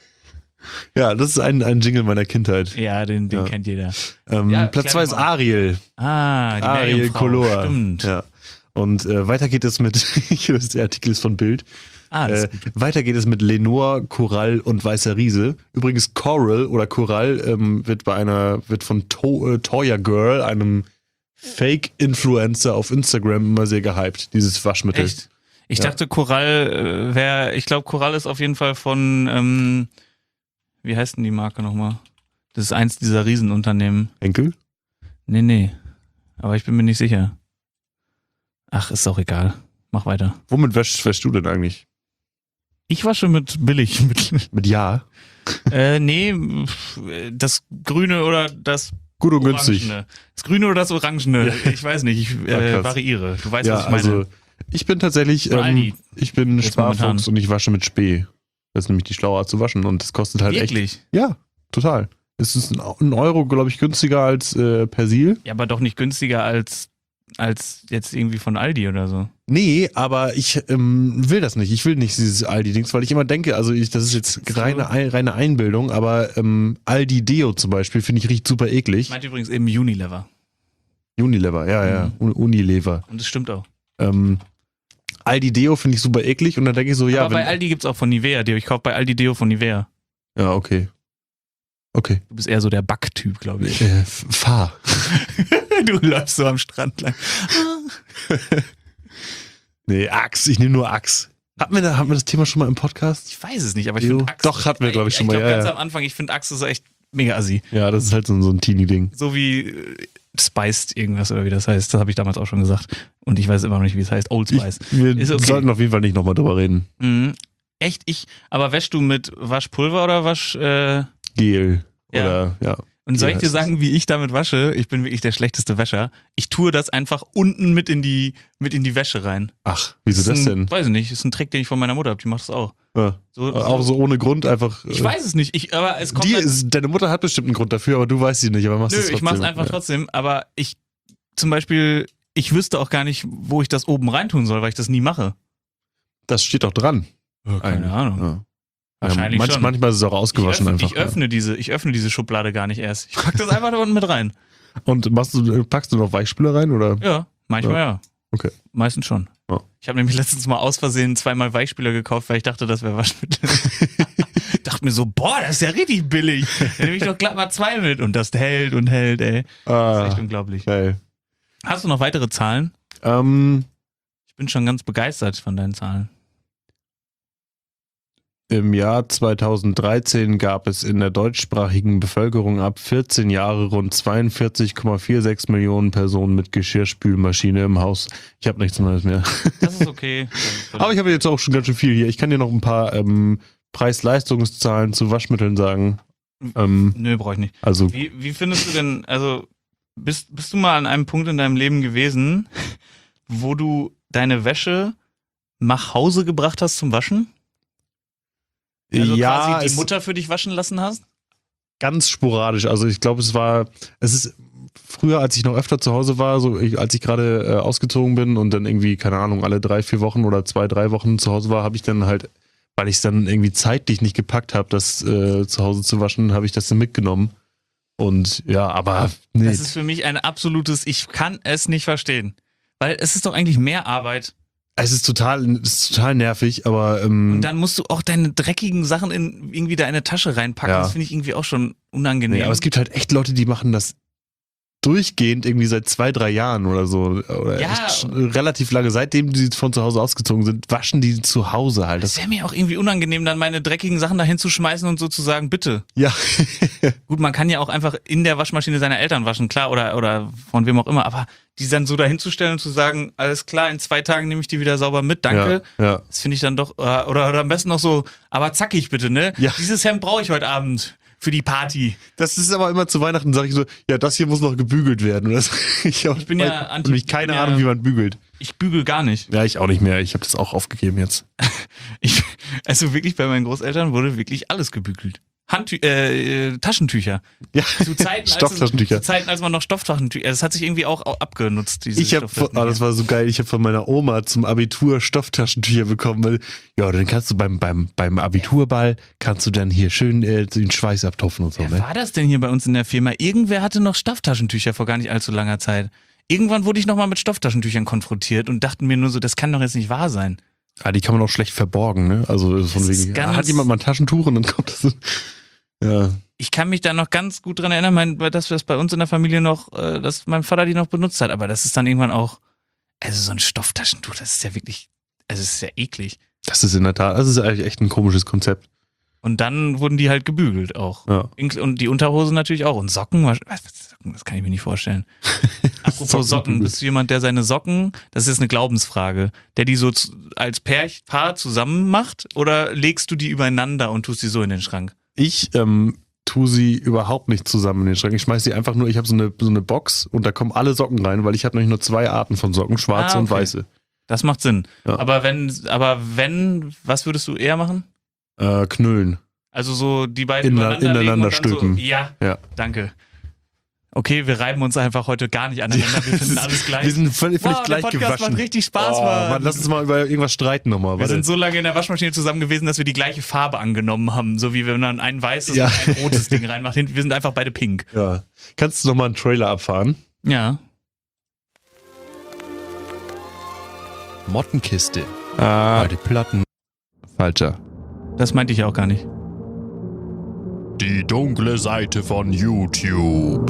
Speaker 3: Ja, das ist ein, ein Jingle meiner Kindheit.
Speaker 2: Ja, den, den
Speaker 3: Ja.
Speaker 2: kennt jeder.
Speaker 3: Ähm,
Speaker 2: Ja,
Speaker 3: Platz
Speaker 2: klär
Speaker 3: zwei
Speaker 2: doch
Speaker 3: ist
Speaker 2: mal.
Speaker 3: Ariel.
Speaker 2: Ah, die
Speaker 3: Ariel
Speaker 2: Meerjungfrau.
Speaker 3: Color.
Speaker 2: Stimmt.
Speaker 3: Ja. Und äh, weiter geht es mit, hier ist der Artikel ist von Bild.
Speaker 2: Ah, das
Speaker 3: Äh, weiter geht es mit Lenore, Coral und Weißer Riese. Übrigens Coral oder Coral ähm, wird bei einer, wird von to äh, Toya Girl, einem Fake-Influencer auf Instagram, immer sehr gehypt, dieses Waschmittel.
Speaker 2: echt? Ich
Speaker 3: Ja.
Speaker 2: dachte, Coral äh, wäre, ich glaube, Coral ist auf jeden Fall von, ähm, wie heißt denn die Marke nochmal? Das ist eins dieser Riesenunternehmen.
Speaker 3: Henkel?
Speaker 2: Nee, nee. Aber ich bin mir nicht sicher. Ach, ist auch egal. Mach weiter.
Speaker 3: Womit wäschst, wäschst du denn eigentlich?
Speaker 2: Ich wasche mit Billigmittel.
Speaker 3: Mit Ja?
Speaker 2: äh, nee, pf, das Grüne oder das
Speaker 3: Gut und günstig.
Speaker 2: Orangene. Das Grüne oder das Orangene. Ich weiß nicht, ich
Speaker 3: Ja,
Speaker 2: äh,
Speaker 3: krass.
Speaker 2: variiere. Du weißt,
Speaker 3: Ja,
Speaker 2: was ich meine.
Speaker 3: also ich bin tatsächlich,
Speaker 2: Oder Aldi.
Speaker 3: ähm, ich bin
Speaker 2: Jetzt
Speaker 3: Sparfuchs
Speaker 2: momentan.
Speaker 3: und ich wasche mit Spee. Das ist nämlich die schlaue Art zu waschen und das kostet halt echt.
Speaker 2: Wirklich?
Speaker 3: Ja, total. Es ist ein ein Euro, glaube ich, günstiger als äh, Persil.
Speaker 2: Ja, aber doch nicht günstiger als, als jetzt irgendwie von Aldi oder so.
Speaker 3: Nee, aber ich ähm, will das nicht. Ich will nicht dieses Aldi-Dings, weil ich immer denke, also ich, das ist jetzt
Speaker 2: So.
Speaker 3: reine, Ein- reine Einbildung, aber ähm, Aldi Deo zum Beispiel finde ich riecht super
Speaker 2: Ich
Speaker 3: eklig.
Speaker 2: meinte übrigens eben Unilever.
Speaker 3: Unilever, ja, ja,
Speaker 2: Mhm.
Speaker 3: Un- Unilever.
Speaker 2: Und das stimmt auch.
Speaker 3: Ähm, Aldi Deo finde ich super eklig und dann denke ich so, ja,
Speaker 2: aber bei
Speaker 3: wenn,
Speaker 2: Aldi gibt's auch von Nivea Deo. Ich kaufe bei Aldi Deo von Nivea.
Speaker 3: ja, okay. Okay.
Speaker 2: Du bist eher so der Backtyp, glaube ich.
Speaker 3: Äh, f- fahr.
Speaker 2: Du läufst so am Strand lang.
Speaker 3: Nee, Axe, ich nehme nur Axe. Hatten wir, da, hatten wir das Thema schon mal im Podcast?
Speaker 2: Ich weiß es nicht, aber ich
Speaker 3: Jo.
Speaker 2: finde Axe.
Speaker 3: Doch, hatten wir, glaub ich, schon mal,
Speaker 2: Ich glaube,
Speaker 3: ja,
Speaker 2: ganz
Speaker 3: ja.
Speaker 2: am Anfang, ich finde Axe so echt mega assi.
Speaker 3: Ja, das ist halt so, so ein Teenie-Ding.
Speaker 2: So wie äh, Spiced irgendwas oder wie das heißt. Das habe ich damals auch schon gesagt. Und ich weiß immer noch nicht, wie es heißt. Old Spice.
Speaker 3: Wir
Speaker 2: Ist okay.
Speaker 3: sollten auf jeden Fall nicht nochmal drüber reden.
Speaker 2: Mhm. Echt? Ich. Aber wäschst du mit Waschpulver oder Wasch. Äh,
Speaker 3: Gel.
Speaker 2: Ja.
Speaker 3: Oder, ja.
Speaker 2: und soll
Speaker 3: Ja,
Speaker 2: ich dir
Speaker 3: es
Speaker 2: sagen, wie ich damit wasche? Ich bin wirklich der schlechteste Wäscher. Ich tue das einfach unten mit in die, mit in die Wäsche rein.
Speaker 3: Ach, wieso
Speaker 2: ist
Speaker 3: das
Speaker 2: ein,
Speaker 3: denn?
Speaker 2: Weiß ich nicht. Ist ein Trick, den ich von meiner Mutter habe. Die macht das auch.
Speaker 3: Ja.
Speaker 2: So,
Speaker 3: Auch so ohne Grund einfach.
Speaker 2: Ich
Speaker 3: äh,
Speaker 2: weiß es nicht. Ich, aber es kommt.
Speaker 3: Die
Speaker 2: halt-
Speaker 3: ist, deine Mutter hat bestimmt einen Grund dafür, aber du weißt sie nicht, aber machst
Speaker 2: Nö,
Speaker 3: es trotzdem.
Speaker 2: ich mach's einfach
Speaker 3: ja.
Speaker 2: trotzdem. Aber ich, zum Beispiel, ich wüsste auch gar nicht, wo ich das oben reintun soll, weil ich das nie mache.
Speaker 3: Das steht doch dran.
Speaker 2: Keine
Speaker 3: Eigentlich.
Speaker 2: Ahnung.
Speaker 3: Ja.
Speaker 2: Wahrscheinlich
Speaker 3: ja, manch,
Speaker 2: schon.
Speaker 3: Manchmal ist es auch ausgewaschen
Speaker 2: ich öffne,
Speaker 3: einfach.
Speaker 2: Ich öffne, diese, ich öffne diese Schublade gar nicht erst. Ich pack das einfach da unten mit rein.
Speaker 3: Ja. Und machst du, packst du noch Weichspüler rein oder?
Speaker 2: Ja, manchmal ja.
Speaker 3: Okay.
Speaker 2: Meistens schon.
Speaker 3: Ja.
Speaker 2: Ich habe nämlich letztens mal aus Versehen zweimal Weichspüler gekauft, weil ich dachte, das wäre Waschmittel. Dachte mir so, boah, das ist ja richtig billig. Dann nehme ich doch glatt mal zwei mit und das hält und hält, ey. Das ist
Speaker 3: Ah,
Speaker 2: echt unglaublich.
Speaker 3: geil.
Speaker 2: Hast du noch weitere Zahlen?
Speaker 3: Ähm,
Speaker 2: Ich bin schon ganz begeistert von deinen Zahlen.
Speaker 3: im Jahr zweitausenddreizehn gab es in der deutschsprachigen Bevölkerung ab vierzehn Jahre rund zweiundvierzig Komma sechsundvierzig Millionen Personen mit Geschirrspülmaschine im Haus. Ich habe nichts Neues mehr.
Speaker 2: Das ist okay. Das ist
Speaker 3: Aber ich habe jetzt auch schon ganz schön viel hier. Ich kann dir noch ein paar ähm, Preis-Leistungszahlen zu Waschmitteln sagen. Ähm,
Speaker 2: Nö, brauche ich nicht.
Speaker 3: also
Speaker 2: Wie, wie findest du denn, also bist, bist du mal an einem Punkt in deinem Leben gewesen, wo du deine Wäsche nach Hause gebracht hast zum Waschen? Also
Speaker 3: ja,
Speaker 2: quasi die
Speaker 3: es
Speaker 2: Mutter für dich waschen lassen hast?
Speaker 3: ganz sporadisch. Also ich glaube, es war, es ist früher, als ich noch öfter zu Hause war, so ich, als ich gerade äh, ausgezogen bin und dann irgendwie, keine Ahnung, alle drei, vier Wochen oder zwei, drei Wochen zu Hause war, habe ich dann halt, weil ich es dann irgendwie zeitlich nicht gepackt habe, das äh, zu Hause zu waschen, habe ich das dann mitgenommen. Und ja, aber nee.
Speaker 2: Das ist für mich ein absolutes, ich kann es nicht verstehen. Weil es ist doch eigentlich mehr Arbeit.
Speaker 3: Es ist total, es ist total nervig, aber ähm,
Speaker 2: Und dann musst du auch deine dreckigen Sachen in irgendwie da in eine Tasche reinpacken.
Speaker 3: Ja.
Speaker 2: Das finde ich irgendwie auch schon unangenehm.
Speaker 3: nee, aber es gibt halt echt Leute, die machen das durchgehend irgendwie seit zwei, drei Jahren oder so. Oder
Speaker 2: Ja.
Speaker 3: echt sch- relativ lange. Seitdem die von zu Hause ausgezogen sind, waschen die zu Hause halt.
Speaker 2: Das
Speaker 3: Das,
Speaker 2: wäre mir auch irgendwie unangenehm, dann meine dreckigen Sachen da hinzuschmeißen und so zu sagen, bitte.
Speaker 3: ja.
Speaker 2: Gut, man kann ja auch einfach in der Waschmaschine seiner Eltern waschen, klar, oder, oder von wem auch immer, aber die dann so dahinzustellen und zu sagen, alles klar, in zwei Tagen nehme ich die wieder sauber mit, danke.
Speaker 3: Ja, ja.
Speaker 2: Das finde ich dann doch, oder, oder, oder am besten noch so, aber zackig bitte, ne?
Speaker 3: Ja.
Speaker 2: Dieses Hemd brauche ich heute Abend für die Party.
Speaker 3: Das ist aber immer zu Weihnachten, sage ich so, ja, das hier muss noch gebügelt werden. Und das, ich
Speaker 2: Ich bin ja anti-
Speaker 3: nämlich keine
Speaker 2: ich bin ja-
Speaker 3: Ahnung, wie man bügelt.
Speaker 2: Ich bügel gar nicht.
Speaker 3: Ja, ich auch nicht mehr. Ich habe das auch aufgegeben jetzt.
Speaker 2: Ich, also wirklich, bei meinen Großeltern wurde wirklich alles gebügelt. Handtü äh, äh, Taschentücher.
Speaker 3: Ja,
Speaker 2: Zu Zeiten, als,
Speaker 3: Stofftaschentücher.
Speaker 2: zu Zeiten, als man noch Stofftaschentücher, das hat sich irgendwie auch, auch abgenutzt, diese
Speaker 3: Ich habe,
Speaker 2: Stofftaschentücher.
Speaker 3: oh, das war so geil. Ich habe von meiner Oma zum Abitur Stofftaschentücher bekommen, weil ja, dann kannst du beim beim beim Abiturball kannst du dann hier schön äh, den Schweiß abtupfen und so.
Speaker 2: Wer
Speaker 3: Ne?
Speaker 2: war das denn hier bei uns in der Firma? Irgendwer hatte noch Stofftaschentücher vor gar nicht allzu langer Zeit. Irgendwann wurde ich nochmal mit Stofftaschentüchern konfrontiert und dachte mir nur so, das kann doch jetzt nicht wahr sein.
Speaker 3: Ah, die kann man auch schlecht verborgen, ne? Also von
Speaker 2: Das ist
Speaker 3: wegen,
Speaker 2: ganz-
Speaker 3: hat jemand mal ein Taschentuch und dann kommt das. so- Ja,
Speaker 2: Ich kann mich da noch ganz gut dran erinnern, mein, dass das bei uns in der Familie noch, äh, dass mein Vater die noch benutzt hat, aber das ist dann irgendwann auch, also so ein Stofftaschentuch, das ist ja wirklich, also es ist ja eklig.
Speaker 3: das ist in der Tat, das ist eigentlich echt ein komisches Konzept.
Speaker 2: Und dann wurden die halt gebügelt auch.
Speaker 3: Ja.
Speaker 2: Inkl- Und die Unterhosen natürlich auch. Und Socken, was, was, Socken, das kann ich mir nicht vorstellen. Apropos
Speaker 3: Socken
Speaker 2: Socken,
Speaker 3: bügeln.
Speaker 2: bist du jemand, der seine Socken, das ist eine Glaubensfrage, der die so zu, als Pär, Paar zusammen macht oder legst du die übereinander und tust die so in den Schrank?
Speaker 3: Ich ähm, tue sie überhaupt nicht zusammen in den Schrank. Ich schmeiß sie einfach nur, ich habe so eine, so eine Box und da kommen alle Socken rein, weil ich habe nämlich nur zwei Arten von Socken, schwarze
Speaker 2: Ah,
Speaker 3: und
Speaker 2: okay.
Speaker 3: weiße.
Speaker 2: Das macht Sinn.
Speaker 3: Ja.
Speaker 2: Aber wenn, aber wenn, was würdest du eher machen?
Speaker 3: Äh, knüllen.
Speaker 2: Also so die beiden
Speaker 3: Ineinander-
Speaker 2: übereinander legen
Speaker 3: ineinander
Speaker 2: und dann
Speaker 3: stülpen.
Speaker 2: So, ja,
Speaker 3: Ja.
Speaker 2: danke. Okay, wir reiben uns einfach heute gar nicht aneinander. Wir finden alles gleich.
Speaker 3: Wir sind völlig, völlig
Speaker 2: wow,
Speaker 3: gleich
Speaker 2: der Podcast
Speaker 3: gewaschen.
Speaker 2: macht richtig Spaß,
Speaker 3: oh,
Speaker 2: Mann.
Speaker 3: Mann, lass uns mal über irgendwas streiten nochmal.
Speaker 2: Wir sind so lange in der Waschmaschine zusammen gewesen, dass wir die gleiche Farbe angenommen haben. So wie wenn man ein weißes
Speaker 3: Ja.
Speaker 2: und ein rotes Ding reinmacht. Wir sind einfach beide pink.
Speaker 3: Ja. Kannst du nochmal einen Trailer abfahren?
Speaker 2: Ja.
Speaker 3: Mottenkiste.
Speaker 2: Ah,
Speaker 3: die Platten. Falscher.
Speaker 2: das meinte ich auch gar nicht.
Speaker 3: Die dunkle Seite von YouTube.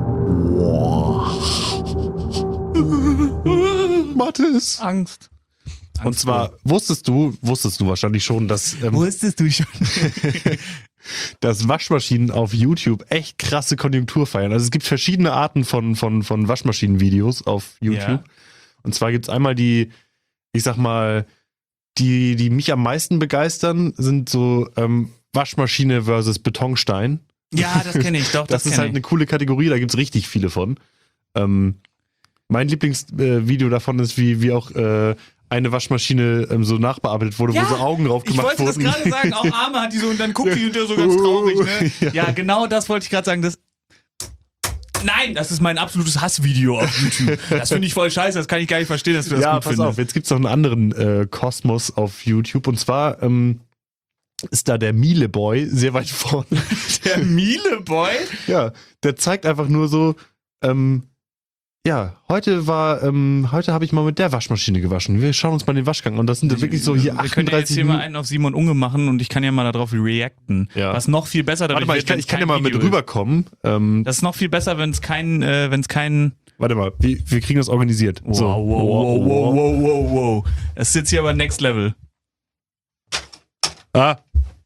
Speaker 3: Mathis.
Speaker 2: Angst.
Speaker 3: Und zwar wusstest du, wusstest du wahrscheinlich schon, dass, ähm,
Speaker 2: Wusstest du schon?
Speaker 3: dass Waschmaschinen auf YouTube echt krasse Konjunktur feiern. Also es gibt verschiedene Arten von, von, von Waschmaschinenvideos auf YouTube.
Speaker 2: Ja.
Speaker 3: Und zwar gibt es einmal die, ich sag mal, die, die mich am meisten begeistern, sind so ähm, Waschmaschine versus Betonstein.
Speaker 2: Ja, das kenne ich, doch, das,
Speaker 3: Das, ist
Speaker 2: kenn
Speaker 3: halt
Speaker 2: ich.
Speaker 3: eine coole Kategorie, da gibt's richtig viele von. Ähm, mein Lieblingsvideo äh, Video davon ist, wie, wie auch äh, eine Waschmaschine ähm, so nachbearbeitet wurde,
Speaker 2: Ja,
Speaker 3: wo so Augen drauf
Speaker 2: Ich
Speaker 3: gemacht
Speaker 2: wollte das
Speaker 3: wurden.
Speaker 2: gerade sagen, auch Arme hat die so und dann guckt die hinterher so ganz traurig, ne?
Speaker 3: Ja.
Speaker 2: Ja, genau das wollte ich gerade sagen. Das Nein, das ist mein absolutes Hassvideo auf YouTube. Das finde ich voll scheiße, das kann ich gar nicht verstehen, dass du das
Speaker 3: Ja,
Speaker 2: gut
Speaker 3: pass
Speaker 2: findest.
Speaker 3: auf, jetzt gibt's noch einen anderen äh, Kosmos auf YouTube und zwar ähm, ist da der Miele Boy sehr weit vorne.
Speaker 2: Der Miele Boy?
Speaker 3: Ja, der zeigt einfach nur so, ähm, ja, heute war, ähm, heute habe ich mal mit der Waschmaschine gewaschen. Wir schauen uns mal den Waschgang an und das sind wirklich so hier
Speaker 2: Wir können ja jetzt
Speaker 3: achtunddreißig
Speaker 2: hier mal
Speaker 3: Minuten.
Speaker 2: einen auf Simon Unge machen und ich kann ja mal darauf reacten.
Speaker 3: Ja.
Speaker 2: Was noch viel besser dadurch
Speaker 3: Warte mal, ich
Speaker 2: wird,
Speaker 3: kann,
Speaker 2: wenn's
Speaker 3: ich kann ja
Speaker 2: kein
Speaker 3: mal mit
Speaker 2: Video ist.
Speaker 3: rüberkommen. Ähm,
Speaker 2: Das ist noch viel besser, wenn es kein, äh, wenn es kein.
Speaker 3: warte mal, wir, wir kriegen das organisiert.
Speaker 2: Wow,
Speaker 3: so.
Speaker 2: wow, wow, wow, wow, wow, wow. Das ist jetzt hier aber Next Level.
Speaker 3: Ah,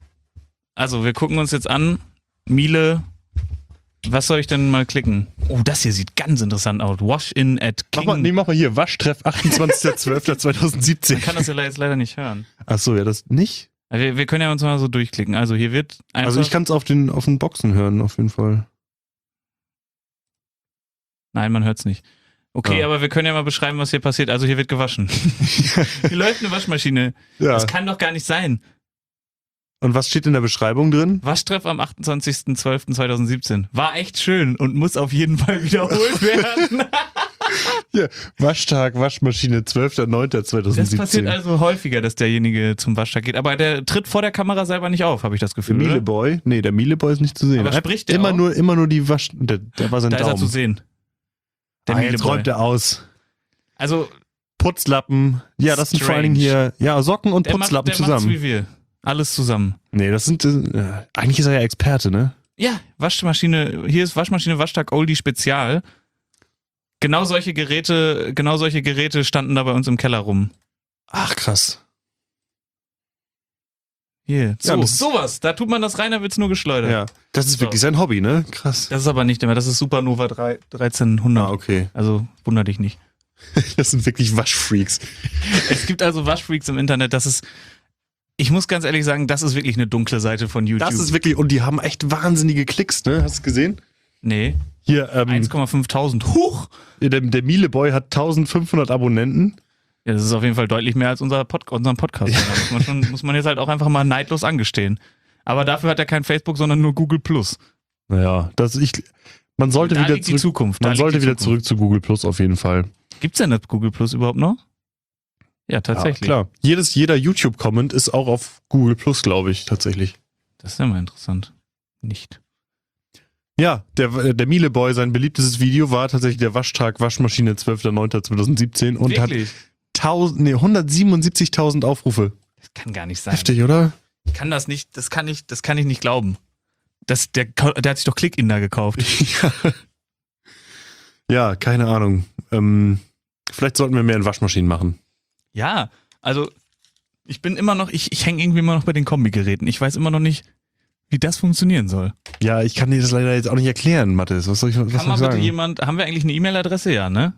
Speaker 2: Also, wir gucken uns jetzt an. Miele, was soll ich denn mal klicken? Oh, das hier sieht ganz interessant aus. Wash-in at King.
Speaker 3: Mach mal, nee, mach mal hier. Waschtreff achtundzwanzigster zwölfter zweitausendsiebzehn.
Speaker 2: Man kann das ja jetzt leider nicht hören.
Speaker 3: Ach so, ja, das nicht?
Speaker 2: Also wir, wir können ja uns mal so durchklicken. Also, hier wird einfach...
Speaker 3: Also, ich kann es auf den, auf den Boxen hören, auf jeden Fall.
Speaker 2: Nein, man hört's nicht. Okay,
Speaker 3: Ja.
Speaker 2: aber wir können ja mal beschreiben, was hier passiert. Also, hier wird gewaschen. Hier läuft eine Waschmaschine.
Speaker 3: Ja.
Speaker 2: Das kann doch gar nicht sein.
Speaker 3: Und was steht in der Beschreibung drin?
Speaker 2: Waschtreff am achtundzwanzigster zwölfter zweitausendsiebzehn. War echt schön und muss auf jeden Fall wiederholt werden.
Speaker 3: Hier, Waschtag, Waschmaschine, zwölfter neunter
Speaker 2: Das
Speaker 3: zweitausendsiebzehn.
Speaker 2: passiert also häufiger, dass derjenige zum Waschtag geht. Aber der tritt vor der Kamera selber nicht auf, habe ich das
Speaker 3: Der
Speaker 2: Gefühl. Oder?
Speaker 3: Mileboy? Nee, der Mileboy ist nicht zu sehen.
Speaker 2: Aber
Speaker 3: Er hat
Speaker 2: spricht der
Speaker 3: immer
Speaker 2: auch?
Speaker 3: nur, immer nur die Wasch... Der, der war sein
Speaker 2: Da ist er
Speaker 3: Daumen.
Speaker 2: zu sehen. Der
Speaker 3: Ah, jetzt
Speaker 2: Miele-Boy.
Speaker 3: räumt er aus.
Speaker 2: Also,
Speaker 3: Putzlappen. Ja, das sind vor allen Dingen
Speaker 2: Strange.
Speaker 3: hier, ja, Socken und
Speaker 2: der macht,
Speaker 3: Putzlappen
Speaker 2: der macht's
Speaker 3: zusammen.
Speaker 2: wie wir. Alles zusammen.
Speaker 3: Nee, das sind, äh, eigentlich ist er ja Experte, ne?
Speaker 2: Ja, Waschmaschine, hier ist Waschmaschine Waschtag Oldie Spezial. Genau solche Geräte, genau solche Geräte standen da bei uns im Keller rum.
Speaker 3: Ach, krass.
Speaker 2: Hier, so,
Speaker 3: Ja, das-
Speaker 2: sowas, da tut man das rein, da wird's nur geschleudert.
Speaker 3: Ja, das ist
Speaker 2: So.
Speaker 3: wirklich sein Hobby, ne? Krass.
Speaker 2: Das ist aber nicht immer, das ist Supernova drei- dreizehnhundert.
Speaker 3: Ah, okay.
Speaker 2: Also, wunder dich nicht.
Speaker 3: Das sind wirklich Waschfreaks.
Speaker 2: Es gibt also Waschfreaks im Internet, das ist, ich muss ganz ehrlich sagen, das ist wirklich eine dunkle Seite von YouTube.
Speaker 3: Das ist wirklich, und die haben echt wahnsinnige Klicks, ne? Hast du gesehen?
Speaker 2: nee,
Speaker 3: Hier, ähm,
Speaker 2: eins Komma fünftausend. Huch!
Speaker 3: der, der Mileboy hat eintausendfünfhundert Abonnenten.
Speaker 2: Ja, das ist auf jeden Fall deutlich mehr als unser Pod unseren Podcast. Da muss man, schon, muss man jetzt halt auch einfach mal neidlos angestehen. Aber dafür hat er kein Facebook, sondern nur Google Plus.
Speaker 3: Naja, das ich, man sollte
Speaker 2: Da
Speaker 3: wieder
Speaker 2: liegt die
Speaker 3: zurück,
Speaker 2: Zukunft. Da
Speaker 3: man
Speaker 2: liegt
Speaker 3: sollte
Speaker 2: die
Speaker 3: wieder
Speaker 2: Zukunft.
Speaker 3: zurück zu Google Plus auf jeden Fall.
Speaker 2: Gibt's denn das Google Plus überhaupt noch? Ja, tatsächlich.
Speaker 3: Ja, klar. Jedes, jeder YouTube-Comment ist auch auf Google Plus, glaube ich, tatsächlich.
Speaker 2: Das ist ja mal interessant. Nicht.
Speaker 3: Ja, der, der Mileboy, sein beliebtestes Video war tatsächlich der Waschtag Waschmaschine zwölfter neunter zweitausendsiebzehn und
Speaker 2: Wirklich?
Speaker 3: hat tausend, nee, hundertsiebenundsiebzigtausend Aufrufe.
Speaker 2: Das kann gar nicht sein.
Speaker 3: Heftig, oder?
Speaker 2: Ich kann das nicht, das kann ich, das kann ich nicht glauben. Das, der, der hat sich doch Click-In gekauft.
Speaker 3: ja. ja, keine Ahnung. Ähm, vielleicht sollten wir mehr in Waschmaschinen machen.
Speaker 2: Ja, also ich bin immer noch, ich, ich hänge irgendwie immer noch bei den Kombigeräten. Ich weiß immer noch nicht, wie das funktionieren soll.
Speaker 3: Ja, ich kann dir das leider jetzt auch nicht erklären, Mathis. Was soll ich, was
Speaker 2: Kann
Speaker 3: soll
Speaker 2: mal
Speaker 3: ich
Speaker 2: bitte
Speaker 3: sagen?
Speaker 2: jemand, haben wir eigentlich eine E-Mail-Adresse? Ja, ne?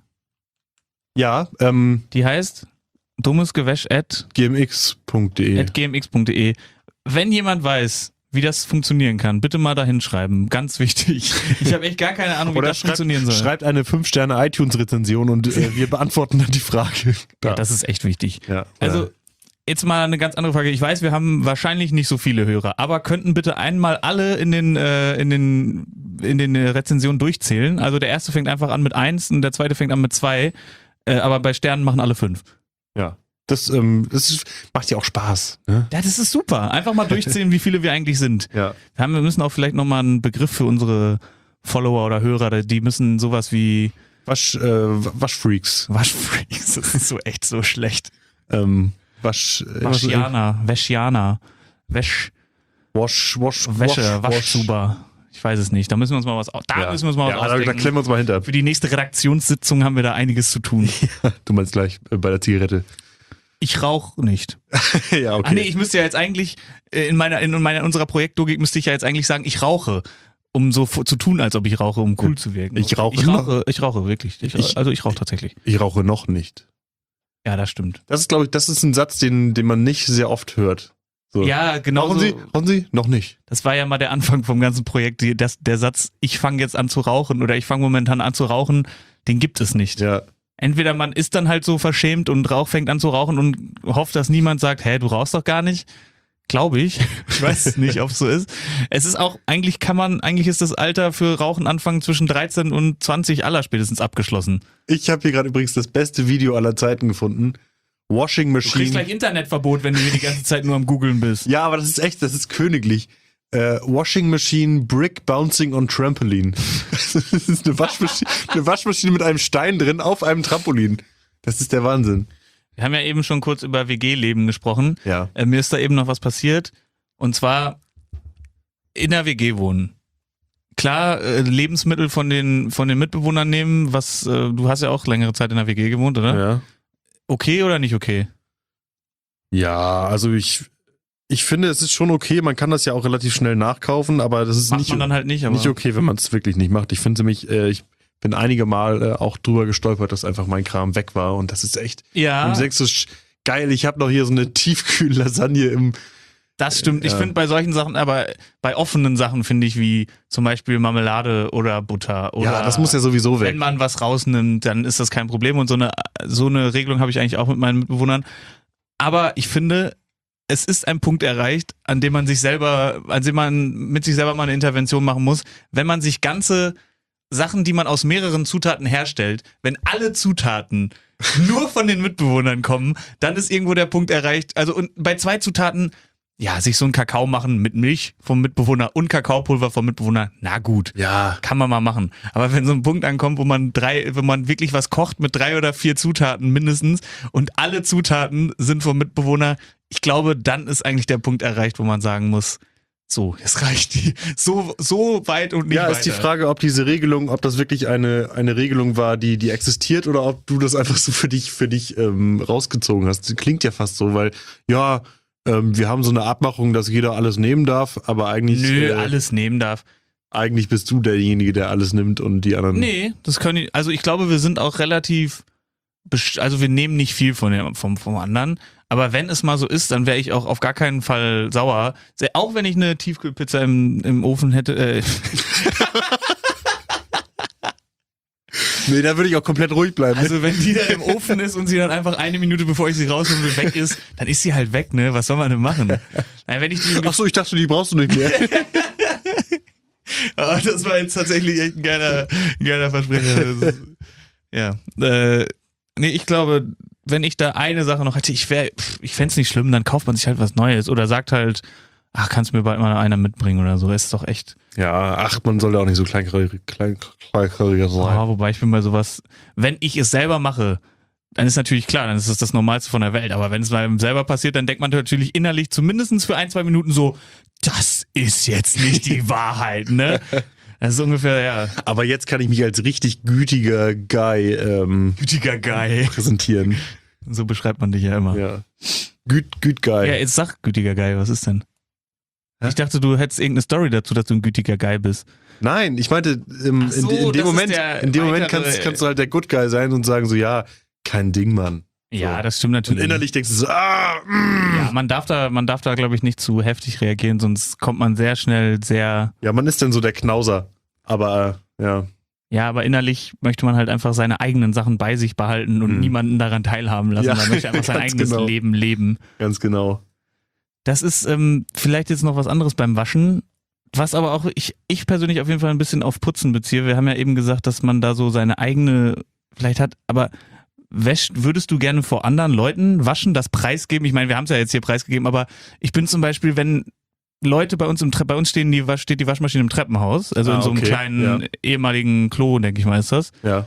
Speaker 3: Ja, ähm,
Speaker 2: Die heißt dummesgewäsch at
Speaker 3: gmx punkt de.
Speaker 2: gmx punkt de. Wenn jemand weiß, wie das funktionieren kann, bitte mal da hinschreiben. Ganz wichtig. Ich habe echt gar keine Ahnung, wie
Speaker 3: Oder
Speaker 2: das
Speaker 3: schreibt,
Speaker 2: funktionieren soll.
Speaker 3: schreibt eine fünf Sterne iTunes-Rezension und äh, wir beantworten dann die Frage. Da.
Speaker 2: Ja, das ist echt wichtig.
Speaker 3: Ja,
Speaker 2: Also,
Speaker 3: äh,
Speaker 2: jetzt mal eine ganz andere Frage. Ich weiß, wir haben wahrscheinlich nicht so viele Hörer, aber könnten bitte einmal alle in den, äh, in den, in den Rezensionen durchzählen. Also der erste fängt einfach an mit eins und der zweite fängt an mit zwei. Äh, aber bei Sternen machen alle fünf.
Speaker 3: ja. Das, ähm, das ist, macht ja auch Spaß. Ne?
Speaker 2: Ja, das ist super. Einfach mal durchzählen, wie viele wir eigentlich sind.
Speaker 3: Ja.
Speaker 2: Wir, haben, wir müssen auch vielleicht nochmal einen Begriff für unsere Follower oder Hörer, die müssen sowas wie
Speaker 3: Wasch, äh, Waschfreaks.
Speaker 2: Waschfreaks, das ist so echt so schlecht.
Speaker 3: Ähm, Wasch, äh,
Speaker 2: Waschianer, Wäschianer, Wäsch,
Speaker 3: Wasch, Wasch,
Speaker 2: Wäsche,
Speaker 3: Wasch,
Speaker 2: Waschzuber. Ich weiß es nicht. Da müssen wir uns mal was, au- da
Speaker 3: Ja.
Speaker 2: müssen wir uns mal was
Speaker 3: Ja, da, da
Speaker 2: ausdenken.
Speaker 3: klemmen wir uns mal hinter.
Speaker 2: Für die nächste Redaktionssitzung haben wir da einiges zu tun.
Speaker 3: Du meinst gleich äh, bei der Zigarette.
Speaker 2: Ich rauche nicht.
Speaker 3: ja, okay.
Speaker 2: Ach nee, ich müsste ja jetzt eigentlich, äh, in meiner, in meiner, in unserer Projektlogik müsste ich ja jetzt eigentlich sagen, ich rauche. Um so fu- zu tun, als ob ich rauche, um cool zu wirken.
Speaker 3: Ich rauche
Speaker 2: Ich
Speaker 3: noch.
Speaker 2: rauche, ich rauche wirklich. Ich,
Speaker 3: Ich-
Speaker 2: also ich rauche tatsächlich.
Speaker 3: Ich rauche noch nicht.
Speaker 2: Ja, das stimmt.
Speaker 3: Das ist, glaube ich, das ist ein Satz, den, den man nicht sehr oft hört. So.
Speaker 2: Ja, genau.
Speaker 3: Rauchen Sie? Rauchen Sie? Noch nicht.
Speaker 2: Das war ja mal der Anfang vom ganzen Projekt. Die, das, der Satz, ich fange jetzt an zu rauchen oder ich fange momentan an zu rauchen, den gibt es nicht.
Speaker 3: Ja.
Speaker 2: Entweder man ist dann halt so verschämt und Rauch fängt an zu rauchen und hofft, dass niemand sagt, hä, du rauchst doch gar nicht. Glaube ich. Ich weiß nicht, ob es so ist. Es ist auch, eigentlich kann man, eigentlich ist das Alter für Rauchen anfangen zwischen dreizehn und zwanzig allerspätestens abgeschlossen.
Speaker 3: Ich habe hier gerade übrigens das beste Video aller Zeiten gefunden. Washing
Speaker 2: Du kriegst
Speaker 3: Machine.
Speaker 2: gleich Internetverbot, wenn du hier die ganze Zeit nur am Googeln bist.
Speaker 3: Ja, aber das ist echt, das ist königlich. Äh, Washing Machine Brick Bouncing on Trampoline. Das ist eine Waschmaschine, eine Waschmaschine mit einem Stein drin auf einem Trampolin. Das ist der Wahnsinn.
Speaker 2: Wir haben ja eben schon kurz über W G-Leben gesprochen.
Speaker 3: Ja.
Speaker 2: Äh, mir ist da eben noch was passiert. Und zwar in der W G wohnen. Klar, äh, Lebensmittel von den, von den Mitbewohnern nehmen, was, äh, du hast ja auch längere Zeit in der W G gewohnt, oder?
Speaker 3: Ja.
Speaker 2: Okay oder nicht okay?
Speaker 3: Ja, also ich, ich finde, es ist schon okay, man kann das ja auch relativ schnell nachkaufen, aber das ist
Speaker 2: Macht
Speaker 3: nicht,
Speaker 2: man dann halt nicht, aber
Speaker 3: nicht okay, wenn man es wirklich nicht macht. Ich finde nämlich, äh, ich bin einige Mal äh, auch drüber gestolpert, dass einfach mein Kram weg war und das ist echt,
Speaker 2: ja.
Speaker 3: und du denkst so, sch- geil, ich habe noch hier so eine Tiefkühl-Lasagne im,
Speaker 2: Das stimmt. Ich
Speaker 3: Ja.
Speaker 2: finde bei solchen Sachen, aber bei offenen Sachen finde ich wie zum Beispiel Marmelade oder Butter oder
Speaker 3: ja, das muss ja sowieso weg.
Speaker 2: wenn man was rausnimmt, dann ist das kein Problem und so eine so eine Regelung habe ich eigentlich auch mit meinen Mitbewohnern. Aber ich finde, es ist ein Punkt erreicht, an dem man sich selber, an dem man mit sich selber mal eine Intervention machen muss, wenn man sich ganze Sachen, die man aus mehreren Zutaten herstellt, wenn alle Zutaten nur von den Mitbewohnern kommen, dann ist irgendwo der Punkt erreicht. Also und bei zwei Zutaten, ja, sich so einen Kakao machen mit Milch vom Mitbewohner und Kakaopulver vom Mitbewohner, na gut,
Speaker 3: Ja,
Speaker 2: kann man mal machen. Aber wenn so ein Punkt ankommt, wo man drei, wenn man wirklich was kocht mit drei oder vier Zutaten mindestens und alle Zutaten sind vom Mitbewohner, ich glaube, dann ist eigentlich der Punkt erreicht, wo man sagen muss, so, es reicht die, so, so weit und nicht
Speaker 3: ja,
Speaker 2: weiter.
Speaker 3: ist die Frage, ob diese Regelung, ob das wirklich eine, eine Regelung war, die, die existiert oder ob du das einfach so für dich, für dich ähm, rausgezogen hast. Klingt ja fast so, weil, ja, ähm, wir haben so eine Abmachung, dass jeder alles nehmen darf, aber eigentlich,
Speaker 2: Nö,
Speaker 3: äh,
Speaker 2: alles nehmen darf.
Speaker 3: eigentlich bist du derjenige, der alles nimmt und die anderen.
Speaker 2: Nee, das können die, also ich glaube, wir sind auch relativ, best- also wir nehmen nicht viel von dem, vom, vom anderen, aber wenn es mal so ist, dann wäre ich auch auf gar keinen Fall sauer. Se- Auch wenn ich eine Tiefkühlpizza im, im Ofen hätte, äh,
Speaker 3: Nee, da würde ich auch komplett ruhig bleiben.
Speaker 2: also wenn die dann im Ofen ist und sie dann einfach eine Minute bevor ich sie raushole weg ist, dann ist sie halt weg, ne? Was soll man denn machen? Naja, wenn ich die
Speaker 3: Ach so, ich dachte, die brauchst du nicht mehr.
Speaker 2: Aber das war jetzt tatsächlich echt ein geiler, ein geiler Versprecher. Das ist, ja. Äh, nee, ich glaube, wenn ich da eine Sache noch hätte, ich wäre, ich fände es nicht schlimm, dann kauft man sich halt was Neues oder sagt halt, ach, kannst du mir bald mal einer mitbringen oder so. Das ist doch echt.
Speaker 3: Ja, ach, man sollte auch nicht so kleinkariger klein, kleinkariger sein.
Speaker 2: Oh, wobei ich bin bei sowas, wenn ich es selber mache, dann ist natürlich klar, dann ist es das Normalste von der Welt. Aber wenn es mal selber passiert, dann denkt man natürlich innerlich zumindest für ein, zwei Minuten so, das ist jetzt nicht die Wahrheit, ne? Das ist ungefähr, ja,
Speaker 3: Aber jetzt kann ich mich als richtig gütiger Guy ähm,
Speaker 2: gütiger Guy.
Speaker 3: präsentieren.
Speaker 2: So beschreibt man dich ja immer.
Speaker 3: Ja. Güt, güt Guy.
Speaker 2: Ja, jetzt sag gütiger Guy, was ist denn?
Speaker 3: Hä?
Speaker 2: Ich dachte, du hättest irgendeine Story dazu, dass du ein gütiger Guy bist.
Speaker 3: Nein, ich meinte, ähm,
Speaker 2: Ach so,
Speaker 3: in, in
Speaker 2: das
Speaker 3: dem
Speaker 2: ist
Speaker 3: Moment,
Speaker 2: der
Speaker 3: in dem Moment
Speaker 2: weitere-
Speaker 3: kannst, kannst du halt der Good Guy sein und sagen so, ja, kein Ding, Mann.
Speaker 2: Ja,
Speaker 3: So.
Speaker 2: das stimmt
Speaker 3: Und
Speaker 2: natürlich.
Speaker 3: innerlich denkst du so, ah, mm.
Speaker 2: Ja, man darf da, man darf da, glaube ich, nicht zu heftig reagieren, sonst kommt man sehr schnell sehr,
Speaker 3: Ja, man ist dann so der Knauser. Aber, äh, ja.
Speaker 2: ja, aber innerlich möchte man halt einfach seine eigenen Sachen bei sich behalten und
Speaker 3: Hm.
Speaker 2: niemanden daran teilhaben lassen.
Speaker 3: Ja,
Speaker 2: Man möchte einfach sein
Speaker 3: ganz
Speaker 2: eigenes
Speaker 3: genau.
Speaker 2: Leben leben.
Speaker 3: Ganz genau.
Speaker 2: Das ist ähm, vielleicht jetzt noch was anderes beim Waschen, was aber auch ich, ich persönlich auf jeden Fall ein bisschen auf Putzen beziehe. Wir haben ja eben gesagt, dass man da so seine eigene vielleicht hat, aber wäscht, würdest du gerne vor anderen Leuten waschen, das preisgeben? Ich meine, wir haben es ja jetzt hier preisgegeben, aber ich bin zum Beispiel, wenn Leute bei uns im Tre- bei uns stehen die Wasch- steht die Waschmaschine im Treppenhaus, also
Speaker 3: Ah,
Speaker 2: in so einem
Speaker 3: okay,
Speaker 2: kleinen
Speaker 3: ja.
Speaker 2: ehemaligen Klo, denke ich mal, ist das.
Speaker 3: Ja.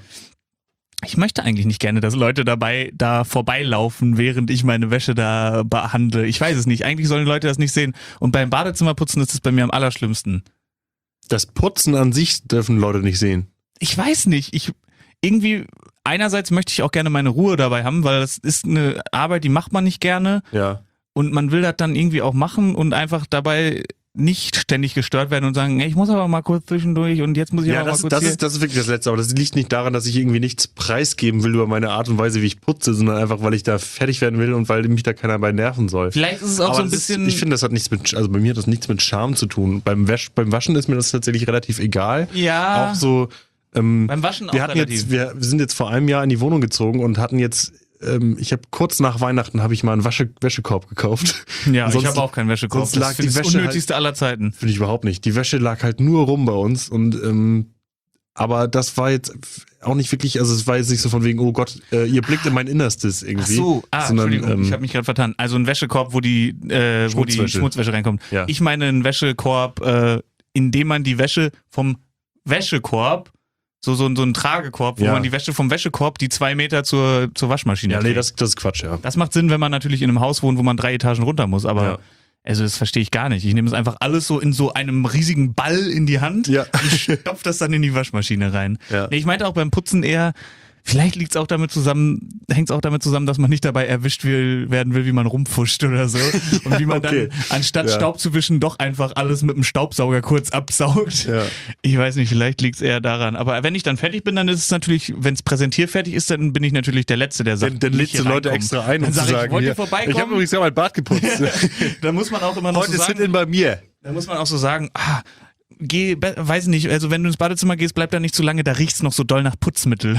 Speaker 2: Ich möchte eigentlich nicht gerne, dass Leute dabei da vorbeilaufen, während ich meine Wäsche da behandle. Ich weiß es nicht. Eigentlich sollen Leute das nicht sehen. Und beim Badezimmerputzen ist es bei mir am allerschlimmsten.
Speaker 3: Das Putzen an sich dürfen Leute nicht sehen.
Speaker 2: Ich weiß nicht. Ich irgendwie einerseits möchte ich auch gerne meine Ruhe dabei haben, weil das ist eine Arbeit, die macht man nicht gerne
Speaker 3: Ja.
Speaker 2: und man will das dann irgendwie auch machen und einfach dabei nicht ständig gestört werden und sagen, ey, ich muss aber mal kurz zwischendurch und jetzt muss ich
Speaker 3: Ja,
Speaker 2: aber
Speaker 3: das,
Speaker 2: mal kurz
Speaker 3: das,
Speaker 2: hier.
Speaker 3: ist, das ist wirklich das Letzte. Aber das liegt nicht daran, dass ich irgendwie nichts preisgeben will über meine Art und Weise, wie ich putze, sondern einfach, weil ich da fertig werden will und weil mich da keiner bei nerven soll.
Speaker 2: Vielleicht ist es auch
Speaker 3: Aber
Speaker 2: so ein
Speaker 3: das ist,
Speaker 2: bisschen.
Speaker 3: ich finde, das hat nichts mit, also bei mir hat das nichts mit Scham zu tun. Beim, Wäsch, beim Waschen ist mir das tatsächlich relativ egal.
Speaker 2: ja,
Speaker 3: Auch so, ähm,
Speaker 2: beim Waschen auch
Speaker 3: wir hatten
Speaker 2: relativ.
Speaker 3: jetzt, wir, wir sind jetzt vor einem Jahr in die Wohnung gezogen und hatten jetzt, ähm, ich habe kurz nach Weihnachten habe ich mal einen Wasche, Wäschekorb gekauft.
Speaker 2: Ja,
Speaker 3: Sonst-
Speaker 2: ich habe auch keinen Wäschekorb.
Speaker 3: sonst lag
Speaker 2: Das ist
Speaker 3: die
Speaker 2: das
Speaker 3: Wäsche
Speaker 2: Unnötigste aller Zeiten.
Speaker 3: Finde ich überhaupt nicht. Die Wäsche lag halt nur rum bei uns und ähm, aber das war jetzt auch nicht wirklich, also es war jetzt nicht so von wegen, oh Gott, äh, ihr blickt in mein Innerstes
Speaker 2: Ach
Speaker 3: irgendwie.
Speaker 2: so, ah,
Speaker 3: sondern,
Speaker 2: Entschuldigung,
Speaker 3: ähm,
Speaker 2: ich habe mich gerade vertan. Also ein Wäschekorb, wo die, äh, wo die
Speaker 3: Schmutzwäsche.
Speaker 2: Schmutzwäsche reinkommt.
Speaker 3: Ja.
Speaker 2: Ich meine einen Wäschekorb, äh, in dem man die Wäsche vom Wäschekorb, so, so, so ein Tragekorb, wo
Speaker 3: Ja.
Speaker 2: man die Wäsche vom Wäschekorb die zwei Meter zur, zur Waschmaschine
Speaker 3: Ja, nee,
Speaker 2: trägt.
Speaker 3: das, das ist Quatsch, ja.
Speaker 2: Das macht Sinn, wenn man natürlich in einem Haus wohnt, wo man drei Etagen runter muss, aber
Speaker 3: Ja.
Speaker 2: also das verstehe ich gar nicht. Ich nehme es einfach alles so in so einem riesigen Ball in die Hand
Speaker 3: Ja.
Speaker 2: und stopf das dann in die Waschmaschine rein.
Speaker 3: Ja.
Speaker 2: Nee, ich meinte auch beim Putzen eher, Vielleicht liegt's auch damit zusammen, hängt's auch damit zusammen, dass man nicht dabei erwischt will, werden will, wie man rumfuscht oder so. Und wie man
Speaker 3: Okay.
Speaker 2: dann, anstatt
Speaker 3: Ja.
Speaker 2: Staub zu wischen, doch einfach alles mit dem Staubsauger kurz absaugt.
Speaker 3: Ja.
Speaker 2: Ich weiß nicht, vielleicht liegt's eher daran. Aber wenn ich dann fertig bin, dann ist es natürlich, wenn's präsentierfertig ist, dann bin ich natürlich der Letzte, der sagt,
Speaker 3: Dann, dann lädst du
Speaker 2: hier
Speaker 3: Leute
Speaker 2: reinkommen.
Speaker 3: extra ein, um
Speaker 2: Dann
Speaker 3: zu
Speaker 2: sag ich,
Speaker 3: sagen,
Speaker 2: wollt ihr
Speaker 3: hier,
Speaker 2: vorbeikommen?
Speaker 3: ich habe übrigens gerade mein Bart geputzt.
Speaker 2: Da muss man auch immer noch
Speaker 3: Heute
Speaker 2: so
Speaker 3: ist
Speaker 2: sagen,
Speaker 3: Sit-In bei mir.
Speaker 2: da muss man auch so sagen, ah, geh, be- weiß nicht, also wenn du ins Badezimmer gehst, bleib da nicht zu lange, da riecht's noch so doll nach Putzmittel.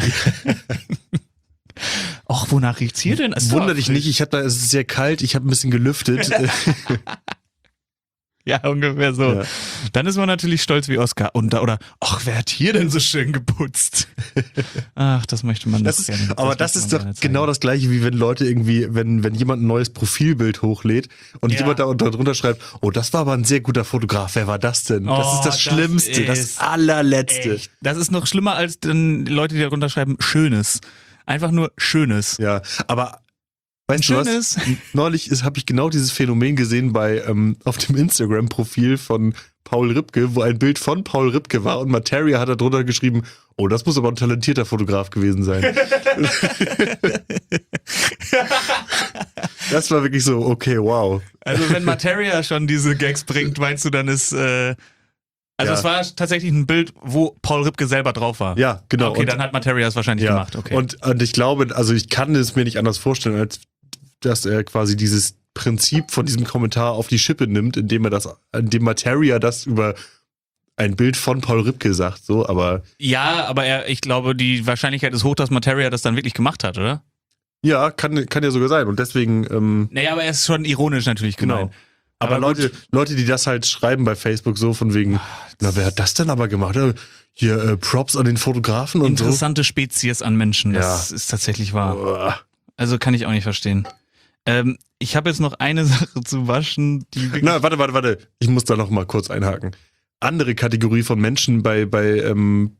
Speaker 2: Och, wonach riecht's hier denn? Ist
Speaker 3: Wunder
Speaker 2: doch
Speaker 3: dich
Speaker 2: frisch.
Speaker 3: nicht, ich hatte, es ist sehr kalt, ich habe ein bisschen gelüftet.
Speaker 2: Ja, ungefähr so.
Speaker 3: Ja.
Speaker 2: Dann ist man natürlich stolz wie Oscar. Und da, oder, ach, wer hat hier denn so schön geputzt? Ach, das möchte man
Speaker 3: Das
Speaker 2: doch
Speaker 3: ist,
Speaker 2: gerne.
Speaker 3: aber das,
Speaker 2: möchte
Speaker 3: ist
Speaker 2: man
Speaker 3: doch
Speaker 2: gerne zeigen.
Speaker 3: genau das gleiche, wie wenn Leute irgendwie, wenn, wenn jemand ein neues Profilbild hochlädt und
Speaker 2: Ja.
Speaker 3: jemand da unter drunter schreibt, oh, das war aber ein sehr guter Fotograf, wer war das denn? das
Speaker 2: Oh,
Speaker 3: ist das
Speaker 2: das
Speaker 3: Schlimmste, das
Speaker 2: ist
Speaker 3: allerletzte.
Speaker 2: Echt? Das ist noch schlimmer als dann Leute, die darunter schreiben, Schönes. Einfach nur Schönes.
Speaker 3: Ja, aber weißt du was?
Speaker 2: Schönes.
Speaker 3: Neulich habe ich genau dieses Phänomen gesehen bei ähm, auf dem Instagram-Profil von Paul Ripke, wo ein Bild von Paul Ripke war und Materia hat da drunter geschrieben, oh, das muss aber ein talentierter Fotograf gewesen sein. Das war wirklich so, okay, wow.
Speaker 2: Also wenn Materia schon diese Gags bringt, meinst du, dann ist... Äh also
Speaker 3: Ja.
Speaker 2: es war tatsächlich ein Bild, wo Paul Ripke selber drauf war.
Speaker 3: Ja, genau.
Speaker 2: Okay,
Speaker 3: Und-
Speaker 2: dann hat Materia es wahrscheinlich
Speaker 3: Ja,
Speaker 2: gemacht. Okay.
Speaker 3: und, und ich glaube, also ich kann es mir nicht anders vorstellen, als dass er quasi dieses Prinzip von diesem Kommentar auf die Schippe nimmt, indem er das, indem Materia das über ein Bild von Paul Ripke sagt, so, aber
Speaker 2: ja, aber er, ich glaube, die Wahrscheinlichkeit ist hoch, dass Materia das dann wirklich gemacht hat, oder?
Speaker 3: ja, kann, kann ja sogar sein. Und deswegen, ähm,
Speaker 2: Naja, aber er ist schon ironisch natürlich gemeint.
Speaker 3: genau. Aber,
Speaker 2: Aber
Speaker 3: Leute, Leute, die das halt schreiben bei Facebook so von wegen, na, wer hat das denn aber gemacht? Ja, hier äh, Props an den Fotografen und
Speaker 2: Interessante Spezies an Menschen, das
Speaker 3: Ja.
Speaker 2: ist tatsächlich
Speaker 3: so.
Speaker 2: wahr.
Speaker 3: Uah.
Speaker 2: Also kann ich auch nicht verstehen. Ähm, ich habe jetzt noch eine Sache zu waschen, die wirklich...
Speaker 3: Na, warte, warte, warte. Ich muss da noch mal kurz einhaken. Andere Kategorie von Menschen bei, bei ähm,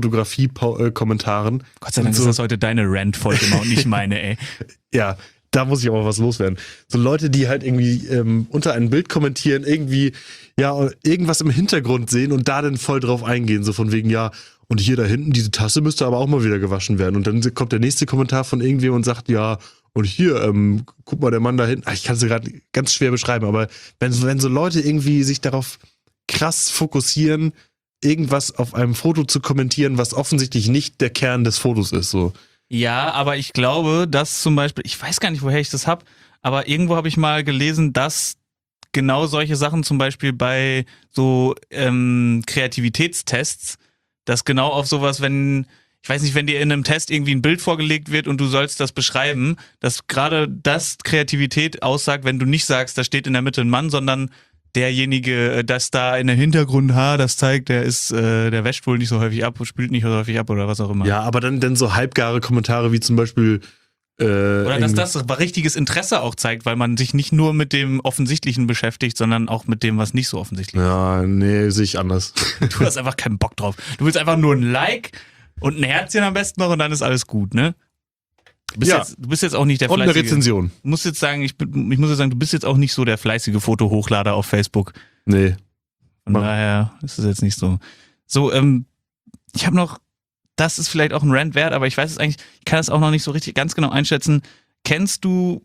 Speaker 3: Fotografie-Kommentaren.
Speaker 2: Gott sei Dank
Speaker 3: so-
Speaker 2: ist das heute deine Rant-Folge mal und nicht meine, ey.
Speaker 3: Ja, da muss ich aber was loswerden. So Leute, die halt irgendwie ähm, unter ein Bild kommentieren, irgendwie, ja, irgendwas im Hintergrund sehen und da dann voll drauf eingehen, so von wegen, ja, und hier da hinten, diese Tasse müsste aber auch mal wieder gewaschen werden. Und dann kommt der nächste Kommentar von irgendwem und sagt, ja, und hier, ähm, guck mal, der Mann da hinten, ah, ich kann es gerade ganz schwer beschreiben, aber wenn, so- wenn so Leute irgendwie sich darauf krass fokussieren, irgendwas auf einem Foto zu kommentieren, was offensichtlich nicht der Kern des Fotos ist, so.
Speaker 2: Ja, aber ich glaube, dass zum Beispiel, ich weiß gar nicht, woher ich das hab, aber irgendwo habe ich mal gelesen, dass genau solche Sachen zum Beispiel bei so ähm, Kreativitätstests, dass genau auf sowas, wenn, ich weiß nicht, wenn dir in einem Test irgendwie ein Bild vorgelegt wird und du sollst das beschreiben, dass gerade das Kreativität aussagt, wenn du nicht sagst, da steht in der Mitte ein Mann, sondern derjenige, das da in der Hintergrundhaar, das zeigt, der ist, äh, der wäscht wohl nicht so häufig ab, spült nicht so häufig ab oder was auch immer.
Speaker 3: Ja, aber dann, dann so halbgare Kommentare wie zum Beispiel. Äh,
Speaker 2: Oder dass
Speaker 3: irgendwie-
Speaker 2: das richtiges Interesse auch zeigt, weil man sich nicht nur mit dem Offensichtlichen beschäftigt, sondern auch mit dem, was nicht so offensichtlich ist.
Speaker 3: Ja, nee, sehe ich anders.
Speaker 2: Du hast einfach keinen Bock drauf. Du willst einfach nur ein Like und ein Herzchen am besten noch und dann ist alles gut, ne? Du bist,
Speaker 3: Ja.
Speaker 2: jetzt, du bist jetzt auch nicht der
Speaker 3: Und eine
Speaker 2: fleißige.
Speaker 3: Rezension.
Speaker 2: Ich muss jetzt sagen, ich, bin- ich muss jetzt sagen, du bist jetzt auch nicht so der fleißige Fotohochlader auf Facebook.
Speaker 3: Nee.
Speaker 2: Von
Speaker 3: Mach.
Speaker 2: daher ist es jetzt nicht so. So, ähm, ich habe noch, das ist vielleicht auch ein Rant wert, aber ich weiß es eigentlich, ich kann es auch noch nicht so richtig ganz genau einschätzen. Kennst du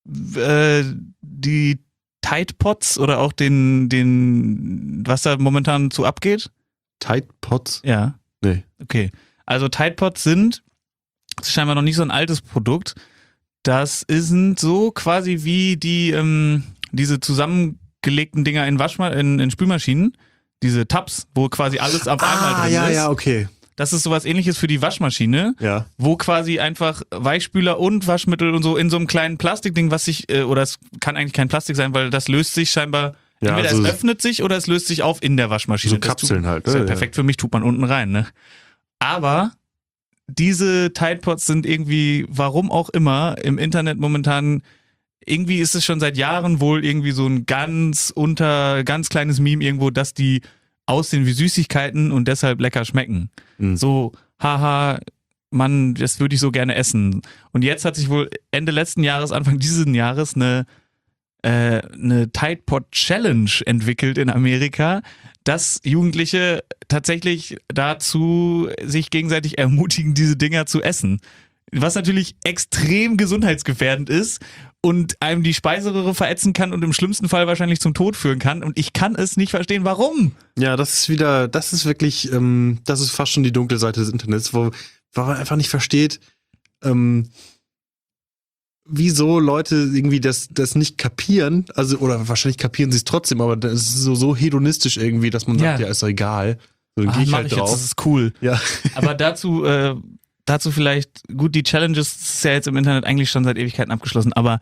Speaker 2: äh, die Tide Pods oder auch den, den, was da momentan zu abgeht?
Speaker 3: Tide Pods?
Speaker 2: Ja.
Speaker 3: Nee.
Speaker 2: Okay. Also Tide Pods sind, das ist scheinbar noch nicht so ein altes Produkt. Das sind so quasi wie die, ähm, diese zusammengelegten Dinger in, Waschma in, in Spülmaschinen. Diese Tabs, wo quasi alles auf einmal
Speaker 3: Ah,
Speaker 2: drin
Speaker 3: ja,
Speaker 2: ist.
Speaker 3: ja, okay.
Speaker 2: Das ist sowas ähnliches für die Waschmaschine,
Speaker 3: Ja.
Speaker 2: wo quasi einfach Weichspüler und Waschmittel und so in so einem kleinen Plastikding, was sich, äh, oder es kann eigentlich kein Plastik sein, weil das löst sich scheinbar,
Speaker 3: Ja,
Speaker 2: entweder
Speaker 3: so-
Speaker 2: es öffnet sich oder es löst sich auf in der Waschmaschine.
Speaker 3: So
Speaker 2: Das tut-
Speaker 3: Kapseln halt,
Speaker 2: Das ist
Speaker 3: ne?
Speaker 2: ja perfekt für mich, tut man unten rein, ne? Aber diese Tide Pods sind irgendwie, warum auch immer, im Internet momentan, irgendwie ist es schon seit Jahren wohl irgendwie so ein ganz unter, ganz kleines Meme irgendwo, dass die aussehen wie Süßigkeiten und deshalb lecker schmecken.
Speaker 3: Mhm.
Speaker 2: So, haha, Mann, das würde ich so gerne essen. Und jetzt hat sich wohl Ende letzten Jahres, Anfang dieses Jahres eine äh, eine Tide Pod Challenge entwickelt in Amerika, dass Jugendliche tatsächlich dazu sich gegenseitig ermutigen, diese Dinger zu essen. Was natürlich extrem gesundheitsgefährdend ist und einem die Speiseröhre verätzen kann und im schlimmsten Fall wahrscheinlich zum Tod führen kann. Und ich kann es nicht verstehen, warum.
Speaker 3: Ja, das ist wieder, das ist wirklich, ähm, das ist fast schon die dunkle Seite des Internets, wo, wo man einfach nicht versteht, ähm, wieso Leute irgendwie das, das nicht kapieren, also, oder wahrscheinlich kapieren sie es trotzdem, aber das ist so, so hedonistisch irgendwie, dass man sagt, ja, ja ist doch egal. So, dann
Speaker 2: Ah,
Speaker 3: geh ich
Speaker 2: mach
Speaker 3: halt
Speaker 2: ich
Speaker 3: drauf.
Speaker 2: jetzt, das ist cool.
Speaker 3: Ja.
Speaker 2: Aber dazu, äh, dazu vielleicht, gut, die Challenges ist ja jetzt im Internet eigentlich schon seit Ewigkeiten abgeschlossen, aber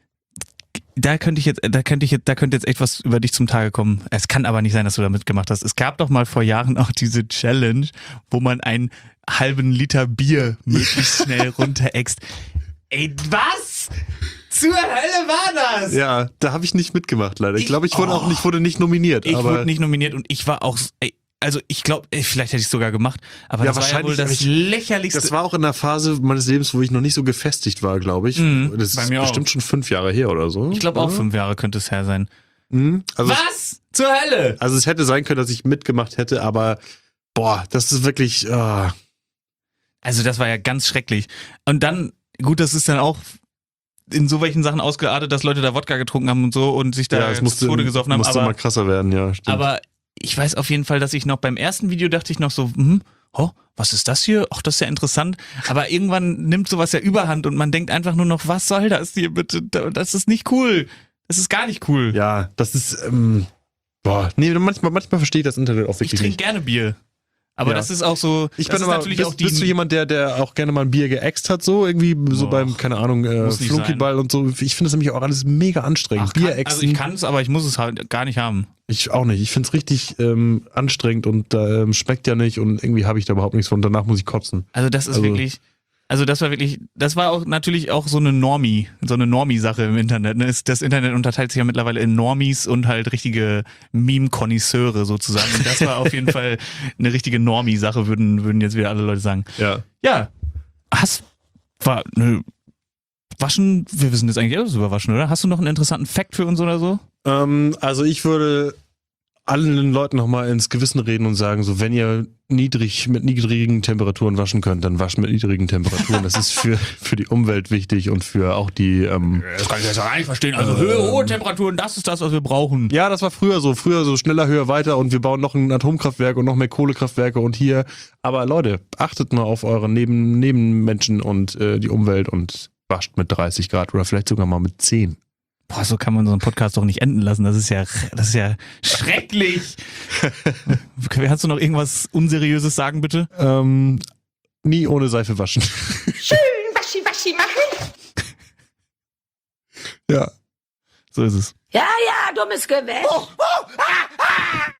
Speaker 2: da könnte ich jetzt, da könnte ich jetzt, da könnte jetzt echt was über dich zum Tage kommen. Es kann aber nicht sein, dass du da mitgemacht hast. Es gab doch mal vor Jahren auch diese Challenge, wo man einen halben Liter Bier möglichst schnell runterext. Ey, was? Zur Hölle war das?
Speaker 3: Ja, da habe ich nicht mitgemacht, leider. Ich
Speaker 2: Ich-
Speaker 3: glaube, ich wurde
Speaker 2: oh.
Speaker 3: auch nicht, wurde nicht nominiert.
Speaker 2: Ich
Speaker 3: aber
Speaker 2: wurde nicht nominiert und ich war auch, ey, also ich glaube, vielleicht hätte ich es sogar gemacht, aber
Speaker 3: Ja,
Speaker 2: das war ja wohl
Speaker 3: wahrscheinlich,
Speaker 2: das
Speaker 3: aber ich-
Speaker 2: lächerlichste.
Speaker 3: Das war auch in einer Phase meines Lebens, wo ich noch nicht so gefestigt war, glaube ich.
Speaker 2: Mhm,
Speaker 3: das
Speaker 2: bei
Speaker 3: ist
Speaker 2: mir auch.
Speaker 3: bestimmt schon fünf Jahre her oder so.
Speaker 2: Ich glaube auch
Speaker 3: oder?
Speaker 2: fünf Jahre könnte es her sein.
Speaker 3: Mhm. Also,
Speaker 2: Was? Zur Hölle?
Speaker 3: also es hätte sein können, dass ich mitgemacht hätte, aber boah, das ist wirklich. ah.
Speaker 2: Also das war ja ganz schrecklich. Und dann, gut, das ist dann auch in so welchen Sachen ausgeartet, dass Leute da Wodka getrunken haben und so und sich da
Speaker 3: ja, es
Speaker 2: zu
Speaker 3: musste,
Speaker 2: Tode gesoffen haben.
Speaker 3: musste
Speaker 2: Aber,
Speaker 3: mal krasser werden, ja. Stimmt.
Speaker 2: aber ich weiß auf jeden Fall, dass ich noch beim ersten Video dachte ich noch so, hm, oh, was ist das hier? Ach, das ist ja interessant. Aber irgendwann nimmt sowas ja Überhand und man denkt einfach nur noch, was soll das hier bitte? Das ist nicht cool. Das ist gar nicht cool.
Speaker 3: ja, das ist. Ähm, boah, nee, manchmal, manchmal verstehe ich das Internet auch
Speaker 2: Ich
Speaker 3: wirklich
Speaker 2: trinke
Speaker 3: nicht.
Speaker 2: gerne Bier. Aber
Speaker 3: Ja.
Speaker 2: das ist auch so,
Speaker 3: Ich
Speaker 2: das
Speaker 3: bin
Speaker 2: ist
Speaker 3: aber,
Speaker 2: natürlich
Speaker 3: bist,
Speaker 2: auch die,
Speaker 3: bist du jemand, der, der auch gerne mal ein Bier geäxt hat, so irgendwie so
Speaker 2: Och,
Speaker 3: beim, keine Ahnung, äh,
Speaker 2: muss nicht
Speaker 3: Flunkyball und so. Ich finde das nämlich auch alles mega anstrengend.
Speaker 2: Ach, kann,
Speaker 3: Bier
Speaker 2: also
Speaker 3: äxten.
Speaker 2: ich kann es, aber ich muss es halt gar nicht haben.
Speaker 3: Ich auch nicht. Ich finde es richtig ähm, anstrengend und ähm, schmeckt ja nicht und irgendwie habe ich da überhaupt nichts von. Danach muss ich kotzen.
Speaker 2: Also das ist
Speaker 3: Also-
Speaker 2: wirklich, also das war wirklich, das war auch natürlich auch so eine Normie, so eine Normie-Sache im Internet. Ne? Es- Das Internet unterteilt sich ja mittlerweile in Normies und halt richtige Meme-Konnoisseure sozusagen. Und das war auf jeden Fall eine richtige Normie-Sache, würden, würden jetzt wieder alle Leute sagen.
Speaker 3: Ja.
Speaker 2: Ja, hast, war, ne, Waschen, wir wissen jetzt eigentlich alles über Waschen, oder? Hast du noch einen interessanten Fact für uns oder so?
Speaker 3: Ähm, also ich würde allen Leuten nochmal ins Gewissen reden und sagen, so wenn ihr niedrig mit niedrigen Temperaturen waschen könnt, dann wascht mit niedrigen Temperaturen. Das ist für, für die Umwelt wichtig und für auch die ähm,
Speaker 2: Das kann ich jetzt gar nicht verstehen. Also Höhe, hohe Temperaturen, das ist das, was wir brauchen.
Speaker 3: ja, das war früher so. Früher so schneller, höher, weiter und wir bauen noch ein Atomkraftwerk und noch mehr Kohlekraftwerke und hier. Aber Leute, achtet mal auf eure Neben Nebenmenschen und äh, die Umwelt und wascht mit dreißig Grad oder vielleicht sogar mal mit zehn.
Speaker 2: Boah, so kann man so einen Podcast doch nicht enden lassen. Das ist ja, das ist ja schrecklich. Kannst du noch irgendwas Unseriöses sagen, bitte?
Speaker 3: Ähm, nie ohne Seife waschen.
Speaker 4: Schön waschi waschi machen.
Speaker 3: Ja.
Speaker 2: So ist es.
Speaker 4: Ja, ja, dummes Gewäsch.